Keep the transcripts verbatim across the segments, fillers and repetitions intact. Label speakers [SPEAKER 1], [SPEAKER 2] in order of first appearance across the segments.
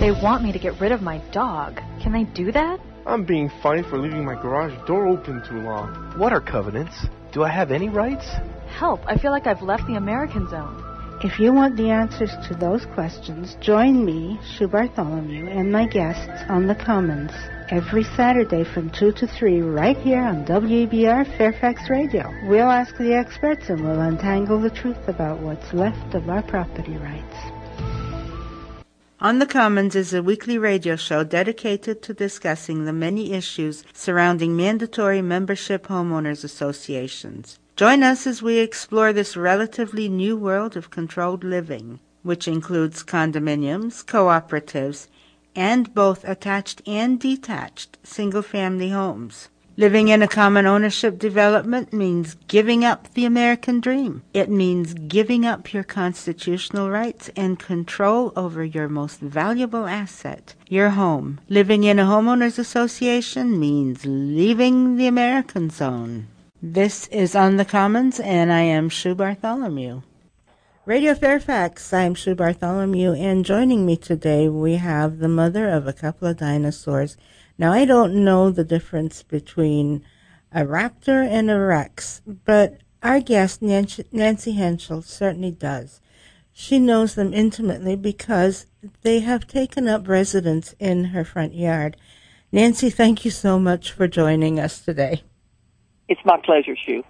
[SPEAKER 1] They want me to get rid of my dog. Can they do that?
[SPEAKER 2] I'm being fined for leaving my garage door open too long.
[SPEAKER 3] What are covenants? Do I have any rights?
[SPEAKER 1] Help, I feel like I've left the American zone.
[SPEAKER 4] If you want the answers to those questions, join me, Sue Bartholomew, and my guests on The Commons every Saturday from two to three right here on W E B R Fairfax Radio. We'll ask the experts and we'll untangle the truth about what's left of our property rights. On the Commons is a weekly radio show dedicated to discussing the many issues surrounding mandatory membership homeowners associations. Join us as we explore this relatively new world of controlled living, which includes condominiums, cooperatives, and both attached and detached single-family homes. Living in a common ownership development means giving up the American dream. It means giving up your constitutional rights and control over your most valuable asset, your home. Living in a homeowners association means leaving the American zone. This is On the Commons, and I am Sue Bartholomew. Radio Fairfax, I'm Sue Bartholomew, and joining me today we have the mother of a couple of dinosaurs. Now, I don't know the difference between a raptor and a rex, but our guest, Nancy, Nancy Henschel, certainly does. She knows them intimately because they have taken up residence in her front yard. Nancy, thank you so much for joining us today.
[SPEAKER 5] It's my pleasure, Sue.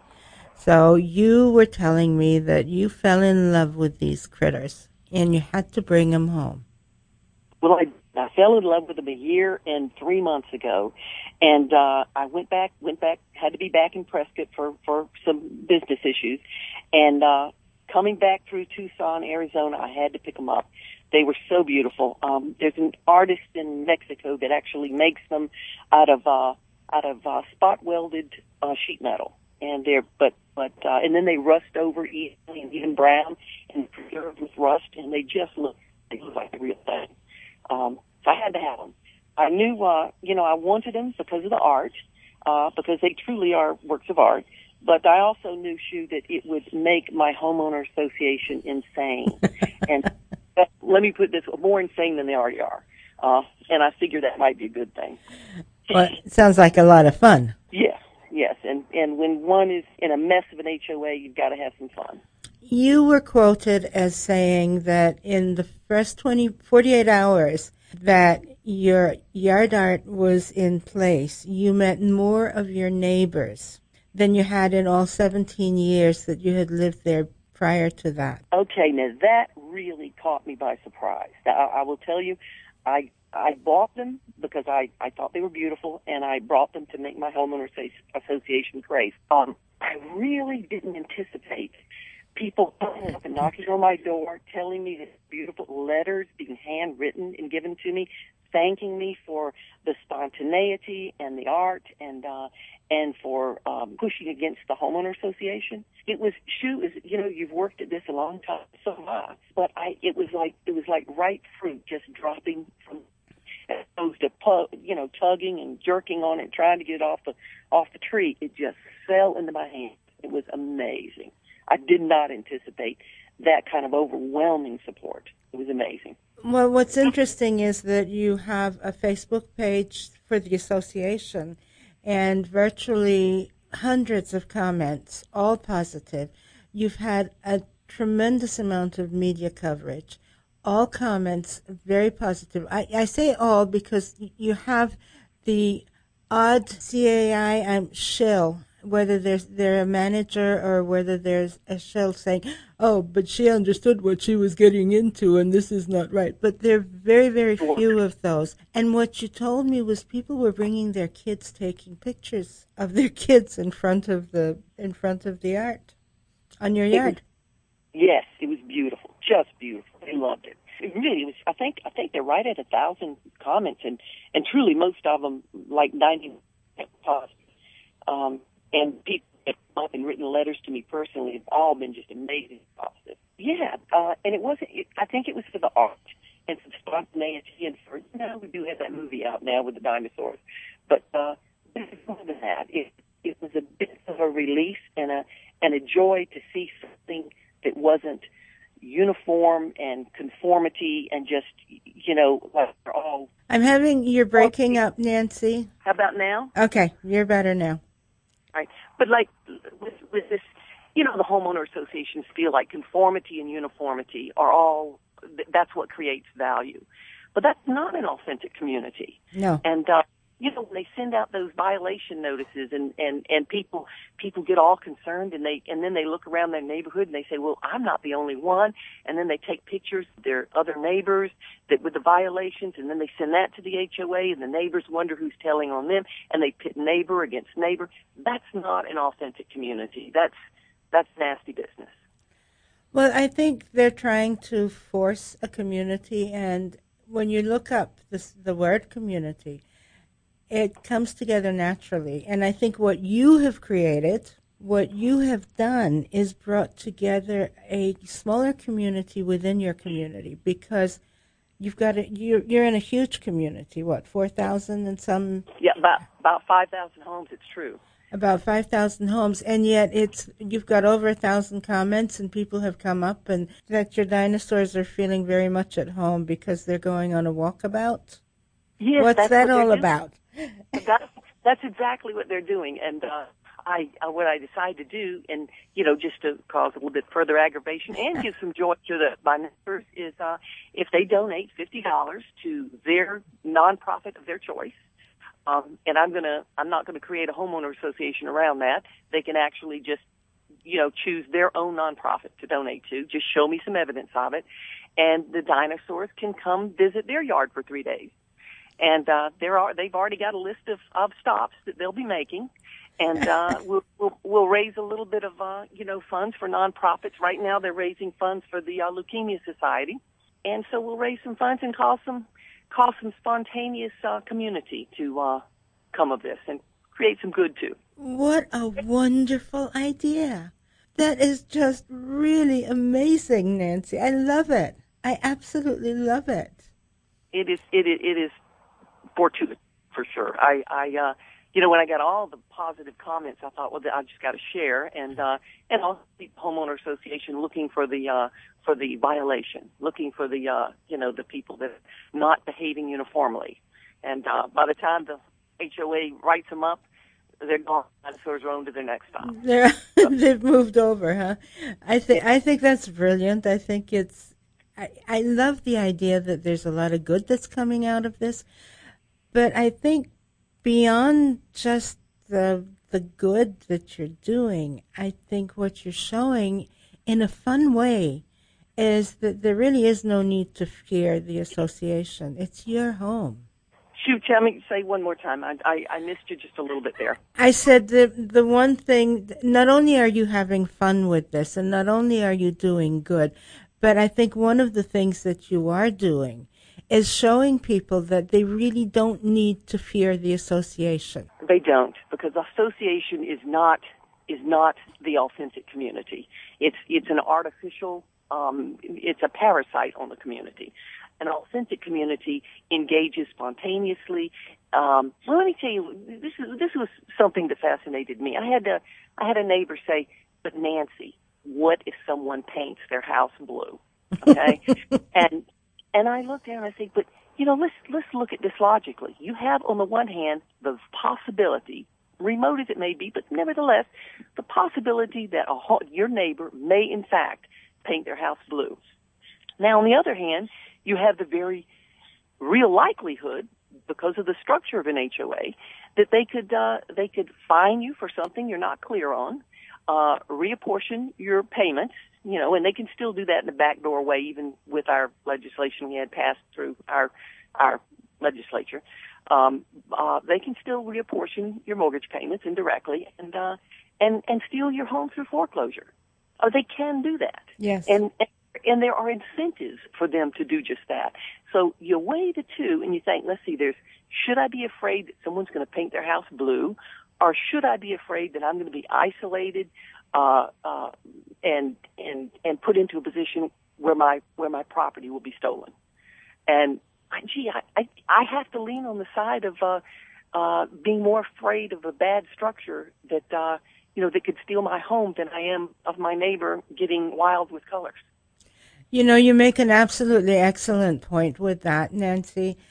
[SPEAKER 4] So you were telling me that you fell in love with these critters, and you had to bring them home.
[SPEAKER 5] Well, I, I fell in love with them a year and three months ago, and uh, I went back, went back, had to be back in Prescott for, for some business issues, and uh, coming back through Tucson, Arizona, I had to pick them up. They were so beautiful. Um, there's an artist in Mexico that actually makes them out of uh, out of uh, spot welded uh, sheet metal. And they're, but, but, uh, and then they rust over easily and even brown and preserved with rust, and they just look, they look like the real thing. Um, so I had to have them. I knew, uh, you know, I wanted them because of the art, uh, because they truly are works of art. But I also knew, Sue, that it would make my homeowner association insane. and uh, let me put this, more insane than they already are. Uh, and I figure that might be a good thing.
[SPEAKER 4] Well, it sounds like a lot of fun.
[SPEAKER 5] Yes. Yes, and, and when one is in a mess of an H O A, you've got to have some fun.
[SPEAKER 4] You were quoted as saying that in the first twenty, forty-eight hours that your yard art was in place, you met more of your neighbors than you had in all seventeen years that you had lived there prior to that.
[SPEAKER 5] Okay, now that really caught me by surprise. Now, I, I will tell you, I I bought them because I, I thought they were beautiful, and I brought them to make my homeowner association great. Um, I really didn't anticipate people coming up and knocking on my door, telling me these beautiful letters being handwritten and given to me, thanking me for the spontaneity and the art and uh, and for um, pushing against the homeowner association. It was, Sue, is you know, you've worked at this a long time, so have I. But I, it was like it was like ripe fruit just dropping from. As opposed to you know tugging and jerking on it, trying to get it off the off the tree, it just fell into my hand. It was amazing. I did not anticipate that kind of overwhelming support. It was amazing.
[SPEAKER 4] Well, what's interesting is that you have a Facebook page for the association, and virtually hundreds of comments, all positive. You've had a tremendous amount of media coverage. All comments very positive. I, I say all because you have the odd C A I um, shill, whether there's they're a manager or whether there's a shill saying, oh, but she understood what she was getting into and this is not right. But there are very, very few of those. And what you told me was people were bringing their kids, taking pictures of their kids in front of the in front of the art on your yard.
[SPEAKER 5] It was, yes, it was beautiful, just beautiful. They loved it. It really was. I think I think they're right at a thousand comments, and, and truly most of them, like ninety, positive. Um, and people have come up and written letters to me personally. Have all been just amazing positive. Yeah, uh, and it wasn't. It, I think it was for the art and for spontaneity, and for you know we do have that movie out now with the dinosaurs, but uh, more than that, it it was a bit of a release and a and a joy to see something that wasn't uniform and conformity and just, you know, like
[SPEAKER 4] I'm having, you're breaking up, Nancy.
[SPEAKER 5] How about now?
[SPEAKER 4] Okay, you're better now.
[SPEAKER 5] All right. But like with, with this, you know, the homeowner associations feel like conformity and uniformity are all, that's what creates value. But that's not an authentic community.
[SPEAKER 4] No.
[SPEAKER 5] And, uh, you know, when they send out those violation notices and, and, and people, people get all concerned and they, and then they look around their neighborhood and they say, well, I'm not the only one. And then they take pictures of their other neighbors that with the violations and then they send that to the H O A and the neighbors wonder who's telling on them and they pit neighbor against neighbor. That's not an authentic community. That's, that's nasty business.
[SPEAKER 4] Well, I think they're trying to force a community, and when you look up this, the word community, it comes together naturally. And I think what you have created, what you have done, is brought together a smaller community within your community, because you've got a, you're, you're in a huge community, what, four thousand and some?
[SPEAKER 5] Yeah, about, about five thousand homes, it's true.
[SPEAKER 4] About five thousand homes, and yet it's you've got over a thousand comments, and people have come up and that your dinosaurs are feeling very much at home because they're going on a walkabout.
[SPEAKER 5] Yes,
[SPEAKER 4] What's
[SPEAKER 5] that's
[SPEAKER 4] that
[SPEAKER 5] what
[SPEAKER 4] all
[SPEAKER 5] doing.
[SPEAKER 4] about?
[SPEAKER 5] That's, that's exactly what they're doing, and uh, I uh, what I decided to do, and you know, just to cause a little bit further aggravation and give some joy to the my members, is uh, if they donate fifty dollars to their nonprofit of their choice. Um, and I'm gonna, I'm not gonna create a homeowner association around that. They can actually just, you know, choose their own nonprofit to donate to. Just show me some evidence of it, and the dinosaurs can come visit their yard for three days. And uh, there are, they've already got a list of, of stops that they'll be making, and uh, we'll, we'll we'll raise a little bit of, uh, you know, funds for nonprofits. Right now, they're raising funds for the uh, Leukemia Society, and so we'll raise some funds and call some. cause some spontaneous uh, community to uh, come of this and create some good, too.
[SPEAKER 4] What a wonderful idea. That is just really amazing, Nancy. I love it. I absolutely love it.
[SPEAKER 5] It is it is, it is fortuitous, for sure. I, I uh, you know, when I got all the positive comments, I thought, well, I just got to share. And uh, and also the homeowner association looking for the uh, for the violation, looking for the uh, you know the people that are not behaving uniformly. And uh, by the time the H O A writes them up, they're gone. Dinosaurs are on to their next stop.
[SPEAKER 4] They're, they've moved over, huh? I think I think that's brilliant. I think it's. I, I love the idea that there's a lot of good that's coming out of this, but I think beyond just the the good that you're doing, I think what you're showing in a fun way is that there really is no need to fear the association. It's your home.
[SPEAKER 5] Shoot, let me say one more time. I, I, I missed you just a little bit there.
[SPEAKER 4] I said the the one thing, not only are you having fun with this, and not only are you doing good, but I think one of the things that you are doing is showing people that they really don't need to fear the association.
[SPEAKER 5] They don't, because association is not is not the authentic community. It's it's an artificial, um, it's a parasite on the community. An authentic community engages spontaneously. Um, well, let me tell you, this is this was something that fascinated me. I had a I had a neighbor say, "But Nancy, what if someone paints their house blue?" Okay, and and I looked at her and I said, "But you know, let's let's look at this logically. You have on the one hand the possibility, remote as it may be, but nevertheless, the possibility that a, your neighbor may in fact paint their house blue. Now, on the other hand, you have the very real likelihood, because of the structure of an H O A, that they could uh, they could fine you for something you're not clear on, uh, reapportion your payments, you know, and they can still do that in the backdoor way, even with our legislation we had passed through our our legislature. Um, uh, they can still reapportion your mortgage payments indirectly and uh, and and steal your home through foreclosure. Uh, they can do that.
[SPEAKER 4] Yes.
[SPEAKER 5] And, and And there are incentives for them to do just that. So you weigh the two and you think, let's see, there's, should I be afraid that someone's going to paint their house blue? Or should I be afraid that I'm going to be isolated, uh, uh, and, and, and put into a position where my, where my property will be stolen? And gee, I, I, I have to lean on the side of, uh, uh, being more afraid of a bad structure that, uh, you know, that could steal my home than I am of my neighbor getting wild with colors.
[SPEAKER 4] You know, you make an absolutely excellent point with that, Nancy.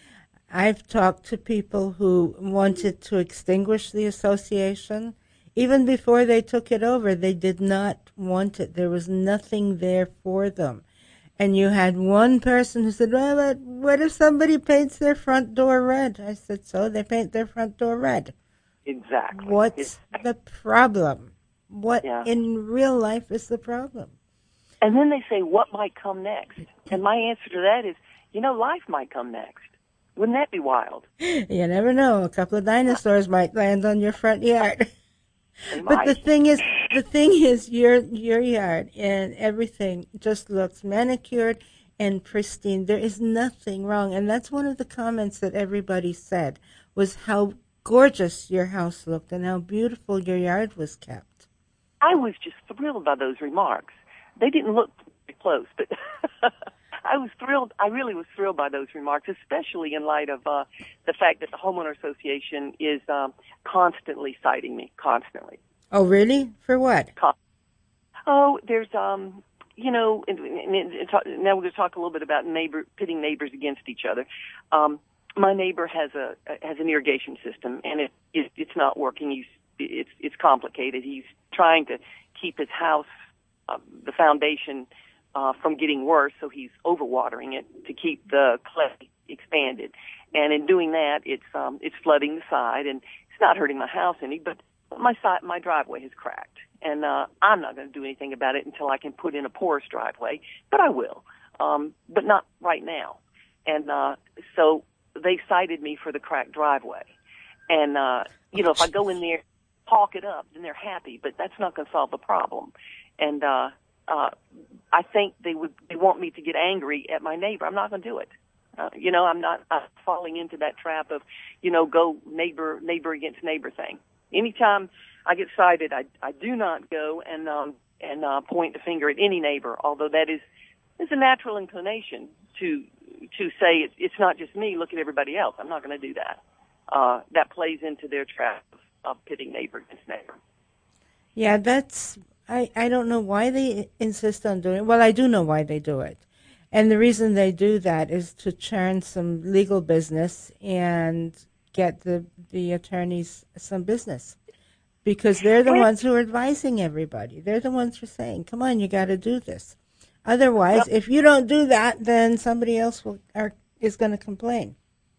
[SPEAKER 4] I've talked to people who wanted to extinguish the association. Even before they took it over, they did not want it. There was nothing there for them. And you had one person who said, well, but what if somebody paints their front door red? I said, so they paint their front door red.
[SPEAKER 5] Exactly.
[SPEAKER 4] What's
[SPEAKER 5] exactly.
[SPEAKER 4] the problem? What
[SPEAKER 5] Yeah.
[SPEAKER 4] in real life is the problem?
[SPEAKER 5] And then they say, what might come next? And my answer to that is, you know, life might come next. Wouldn't that be wild?
[SPEAKER 4] You never know. A couple of dinosaurs might land on your front yard.
[SPEAKER 5] They
[SPEAKER 4] But
[SPEAKER 5] might.
[SPEAKER 4] the thing is, the thing is, your your yard and everything just looks manicured and pristine. There is nothing wrong, and that's one of the comments that everybody said was how gorgeous your house looked and how beautiful your yard was kept.
[SPEAKER 5] I was just thrilled by those remarks. They didn't look very close, but I was thrilled. I really was thrilled by those remarks, especially in light of uh, the fact that the homeowner association is um, constantly citing me, constantly.
[SPEAKER 4] Oh, really? For what?
[SPEAKER 5] Con- oh, there's, um, you know, and, and, and talk, now we're going to talk a little bit about neighbor pitting neighbors against each other. Um, my neighbor has a has an irrigation system, and it, it it's not working. He's it's it's complicated. He's trying to keep his house, uh, the foundation, uh, from getting worse, so he's overwatering it to keep the clay expanded. And in doing that, it's um, it's flooding the side, and it's not hurting my house any, but my side, my driveway has cracked, and uh, I'm not going to do anything about it until I can put in a porous driveway, but I will, um, but not right now. And uh, so they cited me for the cracked driveway, and uh, you know, if I go in there, talk it up, then they're happy, but that's not going to solve the problem. And uh, uh, I think they would they want me to get angry at my neighbor. I'm not going to do it. Uh, you know, I'm not uh, falling into that trap of, you know, go neighbor neighbor against neighbor thing. Anytime I get cited, I I do not go and um and uh, point the finger at any neighbor. Although that is is a natural inclination to to say it's, it's not just me. Look at everybody else. I'm not going to do that. Uh, that plays into their trap of, of pitting neighbor against neighbor.
[SPEAKER 4] Yeah, that's I I don't know why they insist on doing it. Well, I do know why they do it. And the reason they do that is to churn some legal business and get the the attorneys some business, because they're the ones who are advising everybody. They're the ones who are saying, come on, you got to do this. Otherwise, if you don't do that, then somebody else will are, is going to complain.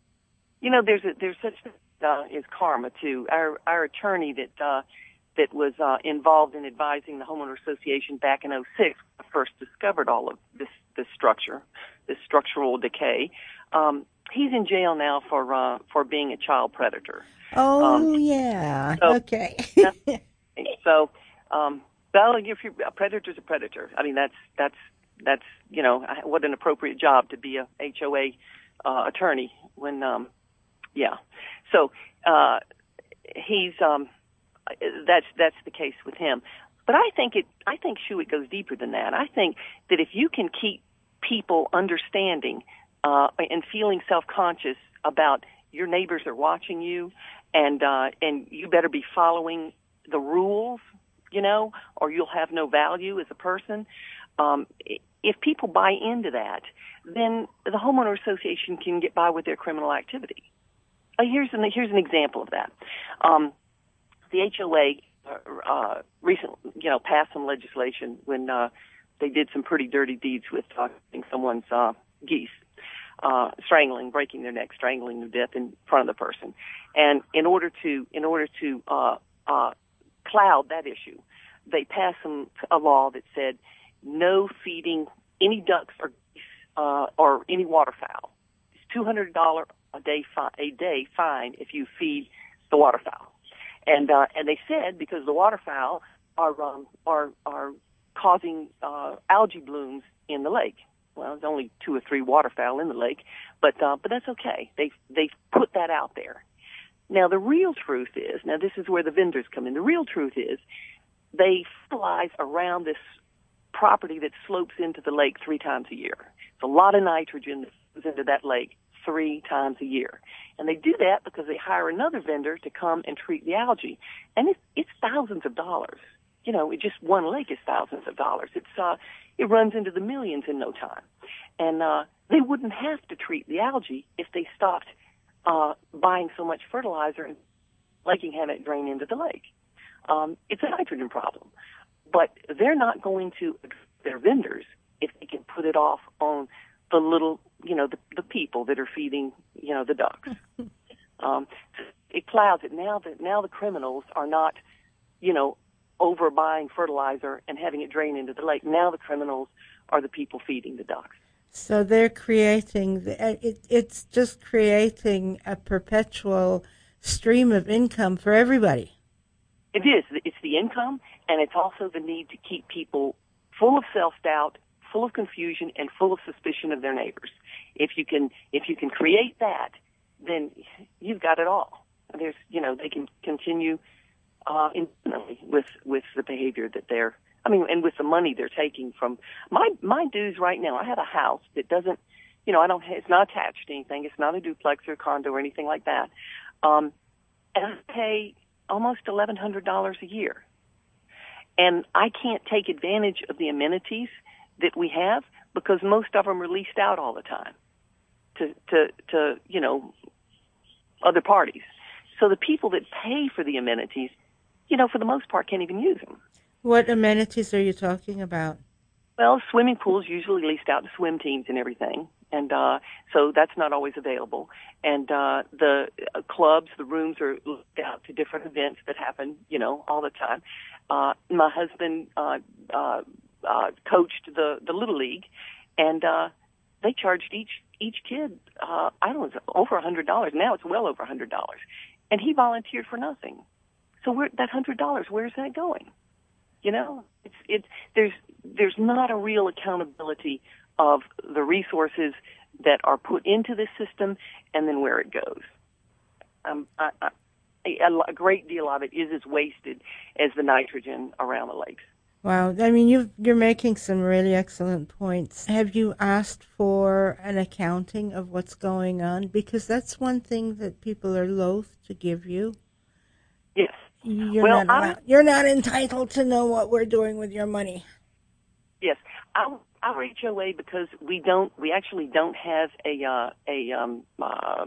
[SPEAKER 5] You know, there's a, there's such uh, is karma too. Our our attorney that uh, that was uh, involved in advising the homeowner association back in oh six first discovered all of this this structure, this structural decay. Um, he's in jail now for uh, for being a child predator.
[SPEAKER 4] Oh
[SPEAKER 5] um,
[SPEAKER 4] yeah,
[SPEAKER 5] so,
[SPEAKER 4] okay.
[SPEAKER 5] so, um, well, if you're a predator's a predator. I mean, that's that's that's you know what an appropriate job to be a H O A uh, attorney when, um, yeah. So uh, he's um, that's that's the case with him. But I think it. I think, Shu, it goes deeper than that. I think that if you can keep people understanding uh, and feeling self-conscious about your neighbors are watching you, and uh, and you better be following the rules, you know, or you'll have no value as a person. Um, if people buy into that, then the homeowner association can get by with their criminal activity. Uh, here's an here's an example of that. Um, the H O A. Uh, recently, you know, passed some legislation when uh, they did some pretty dirty deeds with uh, someone's uh, geese, uh, strangling, breaking their neck, strangling them to death in front of the person. And in order to, in order to uh, uh, cloud that issue, they passed some a law that said no feeding any ducks or geese uh, or any waterfowl. It's two hundred dollars a day fi- a day fine if you feed the waterfowl. And uh, and they said because the waterfowl are um, are are causing uh, algae blooms in the lake. Well, there's only two or three waterfowl in the lake, but uh, but that's okay. They they put that out there. Now the real truth is, now this is where the vendors come in. The real truth is, they fertilize around this property that slopes into the lake three times a year. It's a lot of nitrogen that goes into that lake three times a year. And they do that because they hire another vendor to come and treat the algae. And it's, it's thousands of dollars. You know, it just one lake is thousands of dollars. It's, uh, it runs into the millions in no time. And, uh, they wouldn't have to treat the algae if they stopped, uh, buying so much fertilizer and liking having it drain into the lake. Um, it's a nitrogen problem. But they're not going to, their vendors, if they can put it off on the little, you know, the, the people that are feeding, you know, the ducks. um, it clouds it. Now that now the criminals are not, you know, over buying fertilizer and having it drain into the lake. Now the criminals are the people feeding the ducks.
[SPEAKER 4] So they're creating, the, it, it's just creating a perpetual stream of income for everybody.
[SPEAKER 5] It is. It's the income, and it's also the need to keep people full of self-doubt, full of confusion, and full of suspicion of their neighbors. If you can, if you can create that, then you've got it all. There's, you know, they can continue uh, infinitely with with the behavior that they're. I mean, and with the money they're taking from my my dues right now. I have a house that doesn't, you know, I don't. It's not attached to anything. It's not a duplex or a condo or anything like that. Um, and I pay almost eleven hundred dollars a year. And I can't take advantage of the amenities that we have because most of them are leased out all the time to, to, to, you know, other parties. So the people that pay for the amenities, you know, for the most part can't even use them.
[SPEAKER 4] What amenities are you talking about?
[SPEAKER 5] Well, swimming pools usually leased out to swim teams and everything. And uh, so that's not always available. And uh, the uh, clubs, the rooms are looked out to different events that happen, you know, all the time. Uh, my husband uh, uh, uh, coached the, the Little League, and uh, they charged each each kid, uh, I don't know, over one hundred dollars. Now it's well over one hundred dollars. And he volunteered for nothing. So where, that one hundred dollars, where's that going? You know, it's it's there's there's not a real accountability of the resources that are put into this system and then where it goes. Um, I, I, a, a great deal of it is as wasted as the nitrogen around the lakes.
[SPEAKER 4] Wow. I mean, you've, you're making some really excellent points. Have you asked for an accounting of what's going on? Because that's one thing that people are loath to give you.
[SPEAKER 5] Yes.
[SPEAKER 4] You're,
[SPEAKER 5] well,
[SPEAKER 4] not, allowed, you're not entitled to know what we're doing with your money.
[SPEAKER 5] Yes. Our, our H O A, because we don't, we actually don't have a, uh, a, um, uh,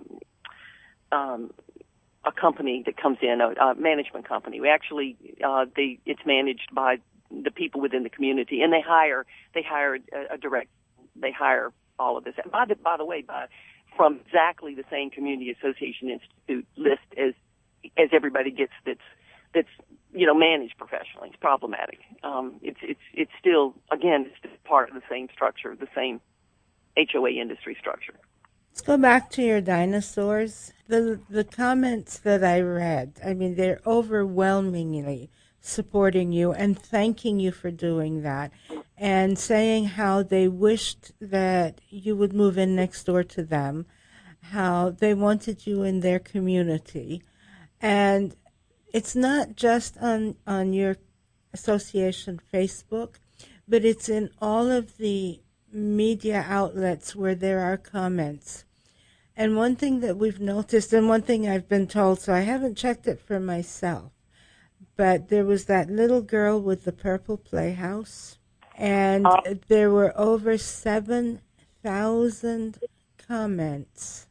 [SPEAKER 5] um, a company that comes in, a, a management company. We actually, uh, they, it's managed by the people within the community, and they hire, they hire a, a direct, they hire all of this. And by the, by the way, by, from exactly the same Community Association Institute list as, as everybody gets that's, that's, you know, managed professionally. It's problematic. Um, it's, it's, it's still, again, it's still part of the same structure, the same H O A industry structure.
[SPEAKER 4] Let's go back to your dinosaurs. The the comments that I read, I mean, they're overwhelmingly supporting you and thanking you for doing that and saying how they wished that you would move in next door to them, how they wanted you in their community. And it's not just on, on your association Facebook, but it's in all of the media outlets where there are comments. And one thing that we've noticed, and one thing I've been told, so I haven't checked it for myself, but there was that little girl with the purple playhouse, and uh, there were over seven thousand comments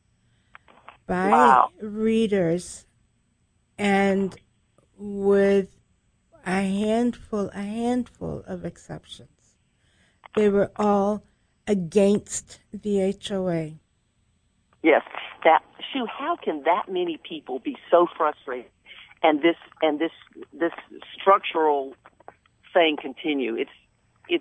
[SPEAKER 4] by
[SPEAKER 5] wow.
[SPEAKER 4] readers, and with a handful, a handful of exceptions. They were all against the H O A.
[SPEAKER 5] Yes, that Sue, how can that many people be so frustrated and this and this this structural thing continue? It's it's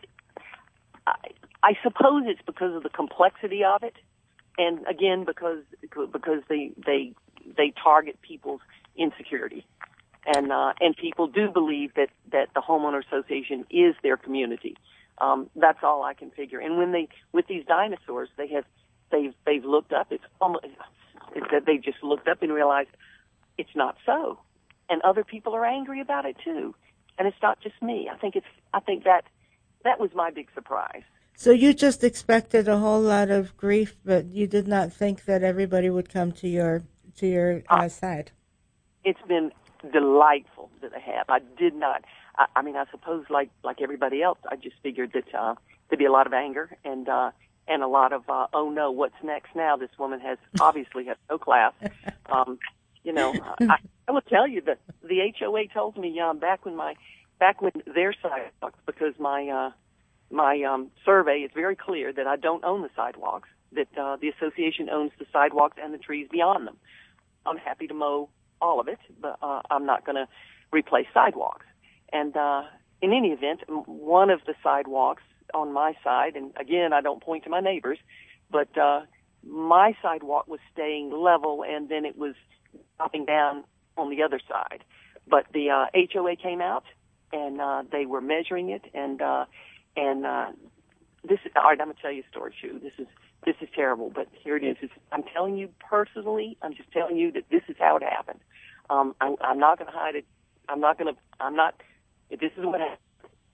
[SPEAKER 5] I, I suppose it's because of the complexity of it, and again because because they they they target people's insecurity, and uh, and people do believe that that the homeowner association is their community. Um, that's all I can figure. And when they with these dinosaurs, they have. They've they've looked up. It's almost it's that they just looked up and realized it's not so, and other people are angry about it too. And it's not just me. I think it's I think that that was my big surprise.
[SPEAKER 4] So you just expected a whole lot of grief, but you did not think that everybody would come to your to your uh, uh, side.
[SPEAKER 5] It's been delightful that they have. I did not. I, I mean, I suppose like like everybody else, I just figured that uh, there'd be a lot of anger and. Uh, and a lot of, uh, oh no, what's next now? This woman has obviously has no class. Um, you know, I, I will tell you that the H O A told me um, back when my, back when their sidewalks, because my, uh, my um, survey is very clear that I don't own the sidewalks, that uh, the association owns the sidewalks and the trees beyond them. I'm happy to mow all of it, but uh, I'm not going to replace sidewalks. And uh, in any event, one of the sidewalks on my side, and again, I don't point to my neighbors, but uh, my sidewalk was staying level, and then it was dropping down on the other side. But the uh, H O A came out, and uh, they were measuring it, and uh, and uh, this. All right, I'm going to tell you a story, Shu. This is this is terrible, but here it is. It's, I'm telling you personally. I'm just telling you that this is how it happened. Um, I, I'm not going to hide it. I'm not going to. I'm not. This is what happened.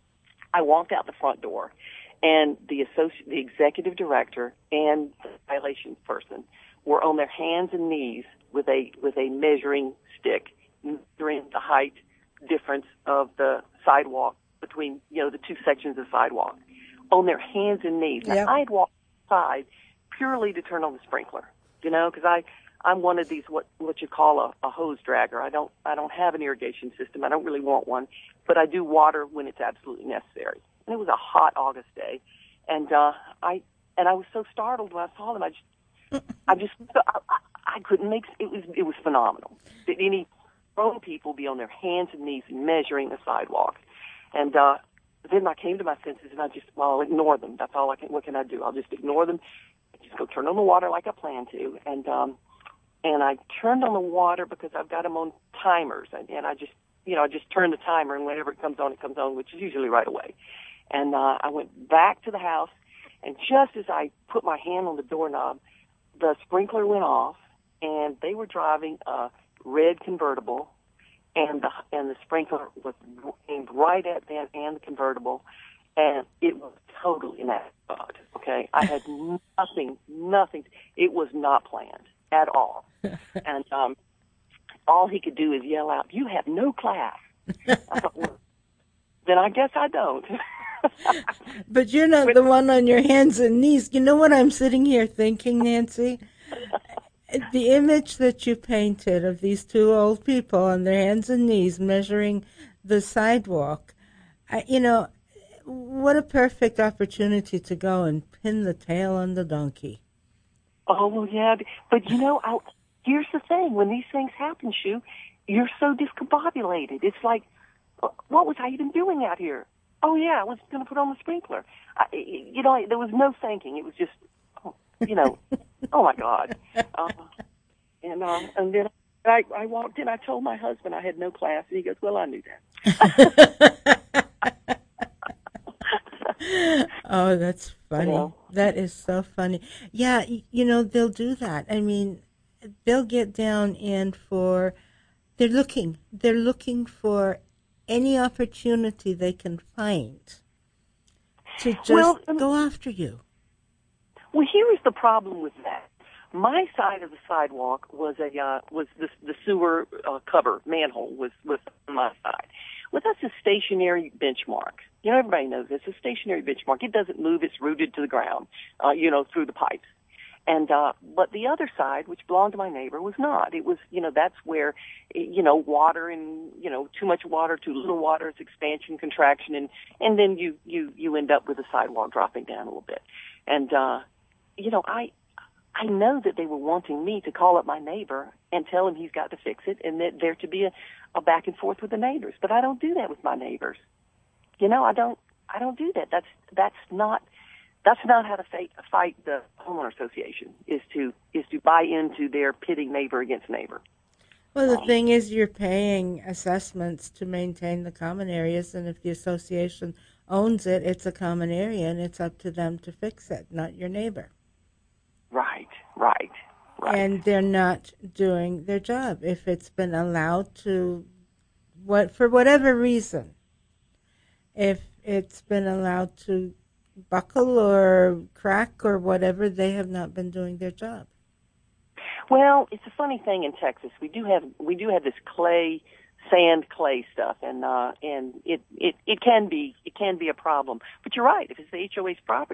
[SPEAKER 5] I walked out the front door, and the associ- the executive director and the violations person were on their hands and knees with a with a measuring stick, measuring the height difference of the sidewalk between, you know, the two sections of sidewalk, on their hands and knees. Now,
[SPEAKER 6] yep.
[SPEAKER 5] I had walked outside purely to turn on the sprinkler, you know, because I I'm one of these what what you call a, a hose dragger. I don't I don't have an irrigation system. I don't really want one, but I do water when it's absolutely necessary. And it was a hot August day, and uh, I and I was so startled when I saw them. I just I just I, I couldn't make it was it was phenomenal. Did any grown people be on their hands and knees measuring the sidewalk? And uh, then I came to my senses, and I just well I'll ignore them. That's all I can. What can I do? I'll just ignore them. Just go turn on the water like I plan to, and um, and I turned on the water because I've got them on timers, and, and I just you know I just turn the timer, and whenever it comes on, it comes on, which is usually right away. And uh, I went back to the house, and just as I put my hand on the doorknob, the sprinkler went off, and they were driving a red convertible, and the and the sprinkler was aimed right at them and the convertible, and it was totally inadequate. Okay, I had nothing, nothing. It was not planned at all, and um, all he could do is yell out, "You have no class." I thought, well, then I guess I don't.
[SPEAKER 6] But you're not the one on your hands and knees. You know what I'm sitting here thinking, Nancy? The image that you painted of these two old people on their hands and knees measuring the sidewalk, I, you know, what a perfect opportunity to go and pin the tail on the donkey.
[SPEAKER 5] Oh, well, yeah. But, you know, I, here's the thing. When these things happen, Shu, you're so discombobulated. It's like, what was I even doing out here? Oh, yeah, I was going to put on the sprinkler. I, you know, there was no thinking. It was just, oh, you know, oh, my God. Uh, and uh, and then I, I walked in. I told my husband I had no class, and he goes, well, I knew that.
[SPEAKER 6] Oh, that's funny. You know? That is so funny. Yeah, you know, they'll do that. I mean, they'll get down and for, they're looking, they're looking for any opportunity they can find to just
[SPEAKER 5] well,
[SPEAKER 6] go after you.
[SPEAKER 5] Well, here is the problem with that. My side of the sidewalk was a uh, was the, the sewer uh, cover manhole was was on my side. Well, that's a stationary benchmark. You know, everybody knows this. It's a stationary benchmark. It doesn't move. It's rooted to the ground. Uh, you know, through the pipes. And, uh, but the other side, which belonged to my neighbor, was not. It was, you know, that's where, you know, water and, you know, too much water, too little water, it's expansion, contraction, and, and then you, you, you end up with the sidewalk dropping down a little bit. And, uh, you know, I, I know that they were wanting me to call up my neighbor and tell him he's got to fix it and that there to be a, a back and forth with the neighbors. But I don't do that with my neighbors. You know, I don't, I don't do that. That's, that's not, That's not how to fight, fight the homeowner association, is to is to buy into their pitting neighbor against neighbor.
[SPEAKER 6] Well, the um, thing is you're paying assessments to maintain the common areas, and if the association owns it, it's a common area, and it's up to them to fix it, not your neighbor.
[SPEAKER 5] Right, right, right.
[SPEAKER 6] And they're not doing their job. If it's been allowed to, what for whatever reason, if it's been allowed to buckle or crack or whatever, they have not been doing their job.
[SPEAKER 5] Well, it's a funny thing in Texas. We do have we do have this clay, sand clay stuff, and uh, and it, it it can be it can be a problem. But you're right. If it's the H O A's property,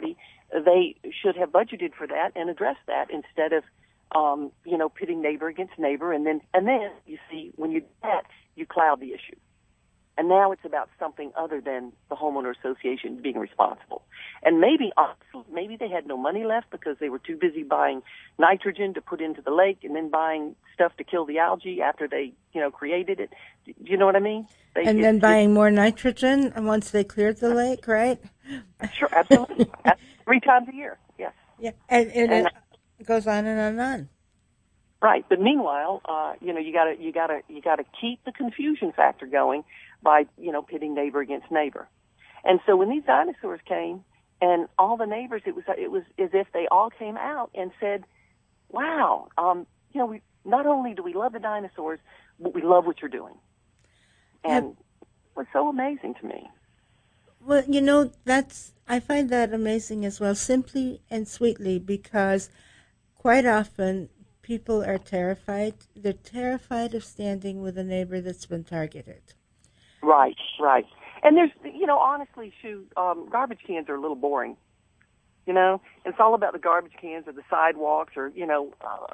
[SPEAKER 5] they should have budgeted for that and addressed that instead of, um, you know, pitting neighbor against neighbor. And then, and then you see, when you do that, you cloud the issue. And now it's about something other than the homeowner association being responsible. And maybe, maybe they had no money left because they were too busy buying nitrogen to put into the lake and then buying stuff to kill the algae after they, you know, created it. Do you know what I mean? They,
[SPEAKER 6] and
[SPEAKER 5] it,
[SPEAKER 6] then buying
[SPEAKER 5] it,
[SPEAKER 6] more nitrogen once they cleared the lake, right?
[SPEAKER 5] Sure, absolutely. Three times a year, yes.
[SPEAKER 6] Yeah, and, and,
[SPEAKER 5] and
[SPEAKER 6] it goes on and on and on.
[SPEAKER 5] Right, but meanwhile, uh, you know, you gotta, you gotta, you gotta keep the confusion factor going by, you know, pitting neighbor against neighbor. And so when these dinosaurs came, and all the neighbors, it was, it was as if they all came out and said, "Wow, um, you know, we not only do we love the dinosaurs, but we love what you're doing," and it was so amazing to me.
[SPEAKER 6] Well, you know, that's I find that amazing as well, simply and sweetly, because quite often people are terrified. They're terrified of standing with a neighbor that's been targeted.
[SPEAKER 5] Right, right. And there's, you know, honestly, Sue, um, garbage cans are a little boring, you know? And it's all about the garbage cans or the sidewalks or, you know, uh,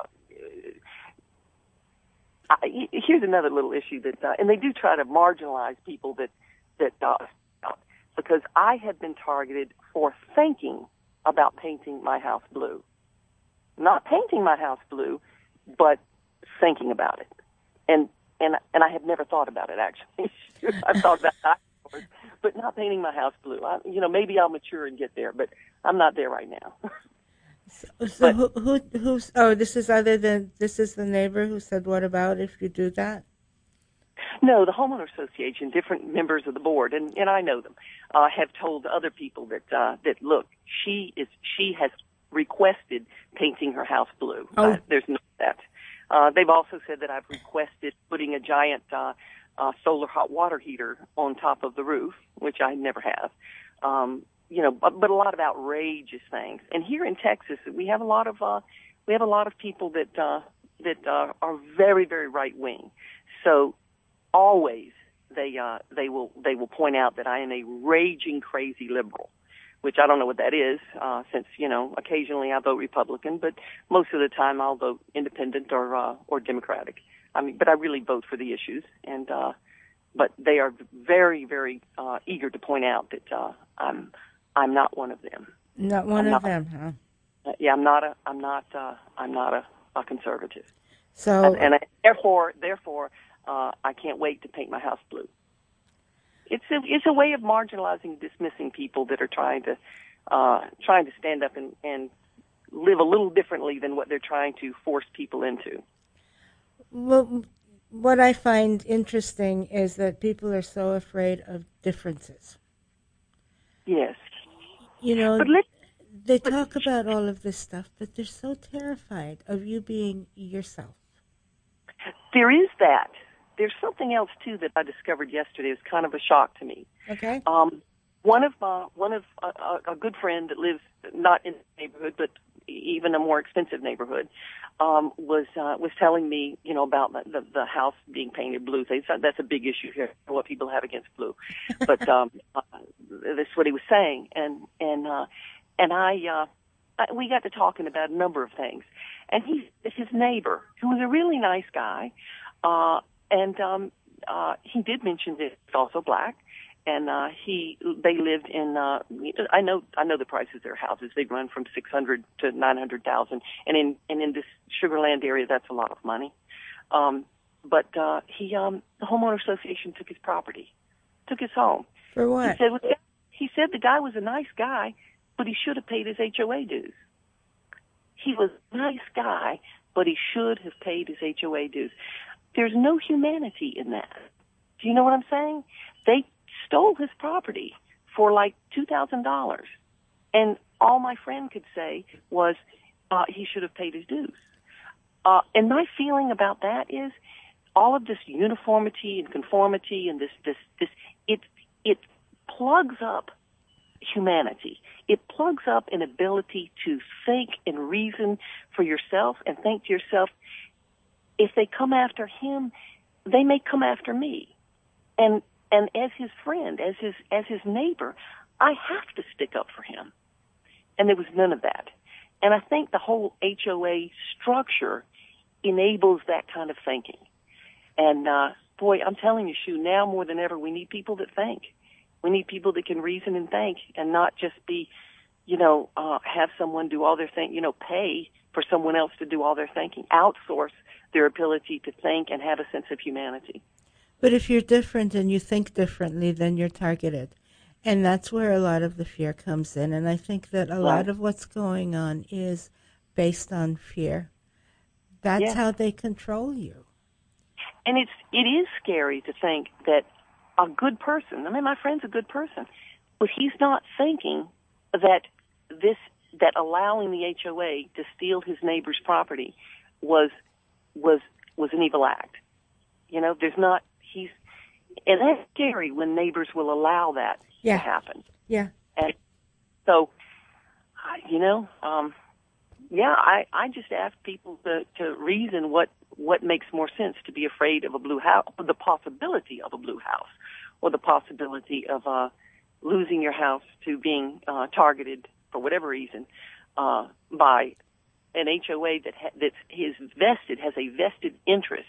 [SPEAKER 5] I, here's another little issue that, uh, and they do try to marginalize people that, that, uh, because I have been targeted for thinking about painting my house blue. Not painting my house blue, but thinking about it. And and and I have never thought about it, actually. I've thought about dinosaurs, but not painting my house blue. I, you know, maybe I'll mature and get there, but I'm not there right now.
[SPEAKER 6] So, so who, who, who's, oh, this is other than, this is the neighbor who said, what about if you do that?
[SPEAKER 5] No, the homeowner association, different members of the board, and, and I know them, uh, have told other people that, uh, that look, she is, she has requested painting her house blue.
[SPEAKER 6] Oh.
[SPEAKER 5] Uh, there's no that. Uh, they've also said that I've requested putting a giant, uh, uh, solar hot water heater on top of the roof, which I never have. Um, you know, but, but a lot of outrageous things. And here in Texas, we have a lot of, uh, we have a lot of people that, uh, that, uh, are very, very right wing. So always they, uh, they will, they will point out that I am a raging crazy liberal, which I don't know what that is, uh, since, you know, occasionally I vote Republican, but most of the time I'll vote independent or, uh, or Democratic. I mean, but I really vote for the issues, and, uh, but they are very, very, uh, eager to point out that, uh, I'm, I'm not one of them.
[SPEAKER 6] Not one
[SPEAKER 5] I'm
[SPEAKER 6] of
[SPEAKER 5] not,
[SPEAKER 6] them, huh?
[SPEAKER 5] Uh, yeah, I'm not a, I'm not, uh, I'm not a, a conservative.
[SPEAKER 6] So,
[SPEAKER 5] and, and I, therefore, therefore, uh, I can't wait to paint my house blue. It's a, it's a way of marginalizing, dismissing people that are trying to, uh, trying to stand up and, and live a little differently than what they're trying to force people into.
[SPEAKER 6] well, what I find interesting is that people are so afraid of differences.
[SPEAKER 5] Yes.
[SPEAKER 6] You know,
[SPEAKER 5] But let,
[SPEAKER 6] they talk about all of this stuff, but they're so terrified of you being yourself.
[SPEAKER 5] there is that. There's something else too that I discovered yesterday. It was kind of a shock to me.
[SPEAKER 6] Okay.
[SPEAKER 5] Um, one of my, one of a, a good friend that lives not in the neighborhood, but even a more expensive neighborhood, um, was uh, was telling me, you know, about the, the, the house being painted blue. They said that's a big issue here, what people have against blue. But um, uh, that's what he was saying, and and uh, and I, uh, I we got to talking about a number of things, and he his neighbor, who was a really nice guy, uh, and um, uh, he did mention that he's also black. And uh, he, they lived in. Uh, I know, I know the prices of their houses. They run from six hundred to nine hundred thousand, and in and in this Sugarland area, that's a lot of money. Um, but uh, he, um, the homeowner association took his property, took his home.
[SPEAKER 6] For what?
[SPEAKER 5] He said, well, he said the guy was a nice guy, but he should have paid his H O A dues. He was a nice guy, but he should have paid his H O A dues. There's no humanity in that. Do you know what I'm saying? They stole his property for like two thousand dollars. And all my friend could say was uh, he should have paid his dues. Uh, and my feeling about that is all of this uniformity and conformity and this, this, this, it, it plugs up humanity. It plugs up an ability to think and reason for yourself and think to yourself, if they come after him, they may come after me. And And as his friend, as his as his neighbor, I have to stick up for him. And there was none of that. And I think the whole H O A structure enables that kind of thinking. And, uh, boy, I'm telling you, Shu, now more than ever, we need people that think. We need people that can reason and think and not just be, you know, uh, have someone do all their thinking, you know, pay for someone else to do all their thinking, outsource their ability to think and have a sense of humanity.
[SPEAKER 6] But if you're different and you think differently, then you're targeted. And that's where a lot of the fear comes in. And I think that a
[SPEAKER 5] Right.
[SPEAKER 6] lot of what's going on is based on fear. That's
[SPEAKER 5] Yeah.
[SPEAKER 6] how they control you.
[SPEAKER 5] And it's, it is scary to think that a good person, I mean, my friend's a good person, but he's not thinking that this, that allowing the H O A to steal his neighbor's property was, was, was an evil act. You know, there's not, he's, and that's scary when neighbors will allow that
[SPEAKER 6] Yeah.
[SPEAKER 5] to happen.
[SPEAKER 6] Yeah.
[SPEAKER 5] And so, uh, you know, um, yeah, I, I just ask people to, to reason what, what makes more sense, to be afraid of a blue house, the possibility of a blue house, or the possibility of uh, losing your house to being uh, targeted for whatever reason uh, by an H O A that ha- that's his vested has a vested interest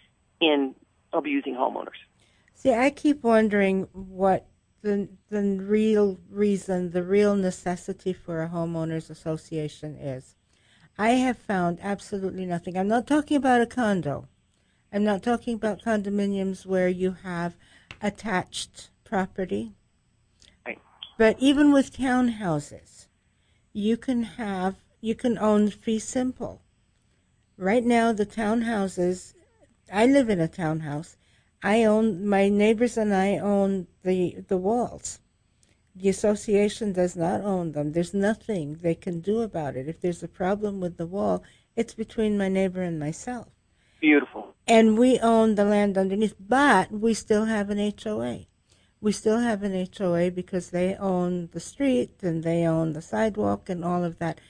[SPEAKER 5] in abusing homeowners.
[SPEAKER 6] See, I keep wondering what the the real reason, the real necessity for a homeowners association is. I have found absolutely nothing. I'm not talking about a condo. I'm not talking about condominiums where you have attached property.
[SPEAKER 5] Right.
[SPEAKER 6] But even with townhouses, you can have, you can own fee simple. Right now, the townhouses, I live in a townhouse. I own, my neighbors and I own the the walls. The association does not own them. There's nothing they can do about it. If there's a problem with the wall, it's between my neighbor and myself.
[SPEAKER 5] Beautiful.
[SPEAKER 6] And we own the land underneath, but we still have an H O A. We still have an H O A because they own the street and they own the sidewalk and all of that.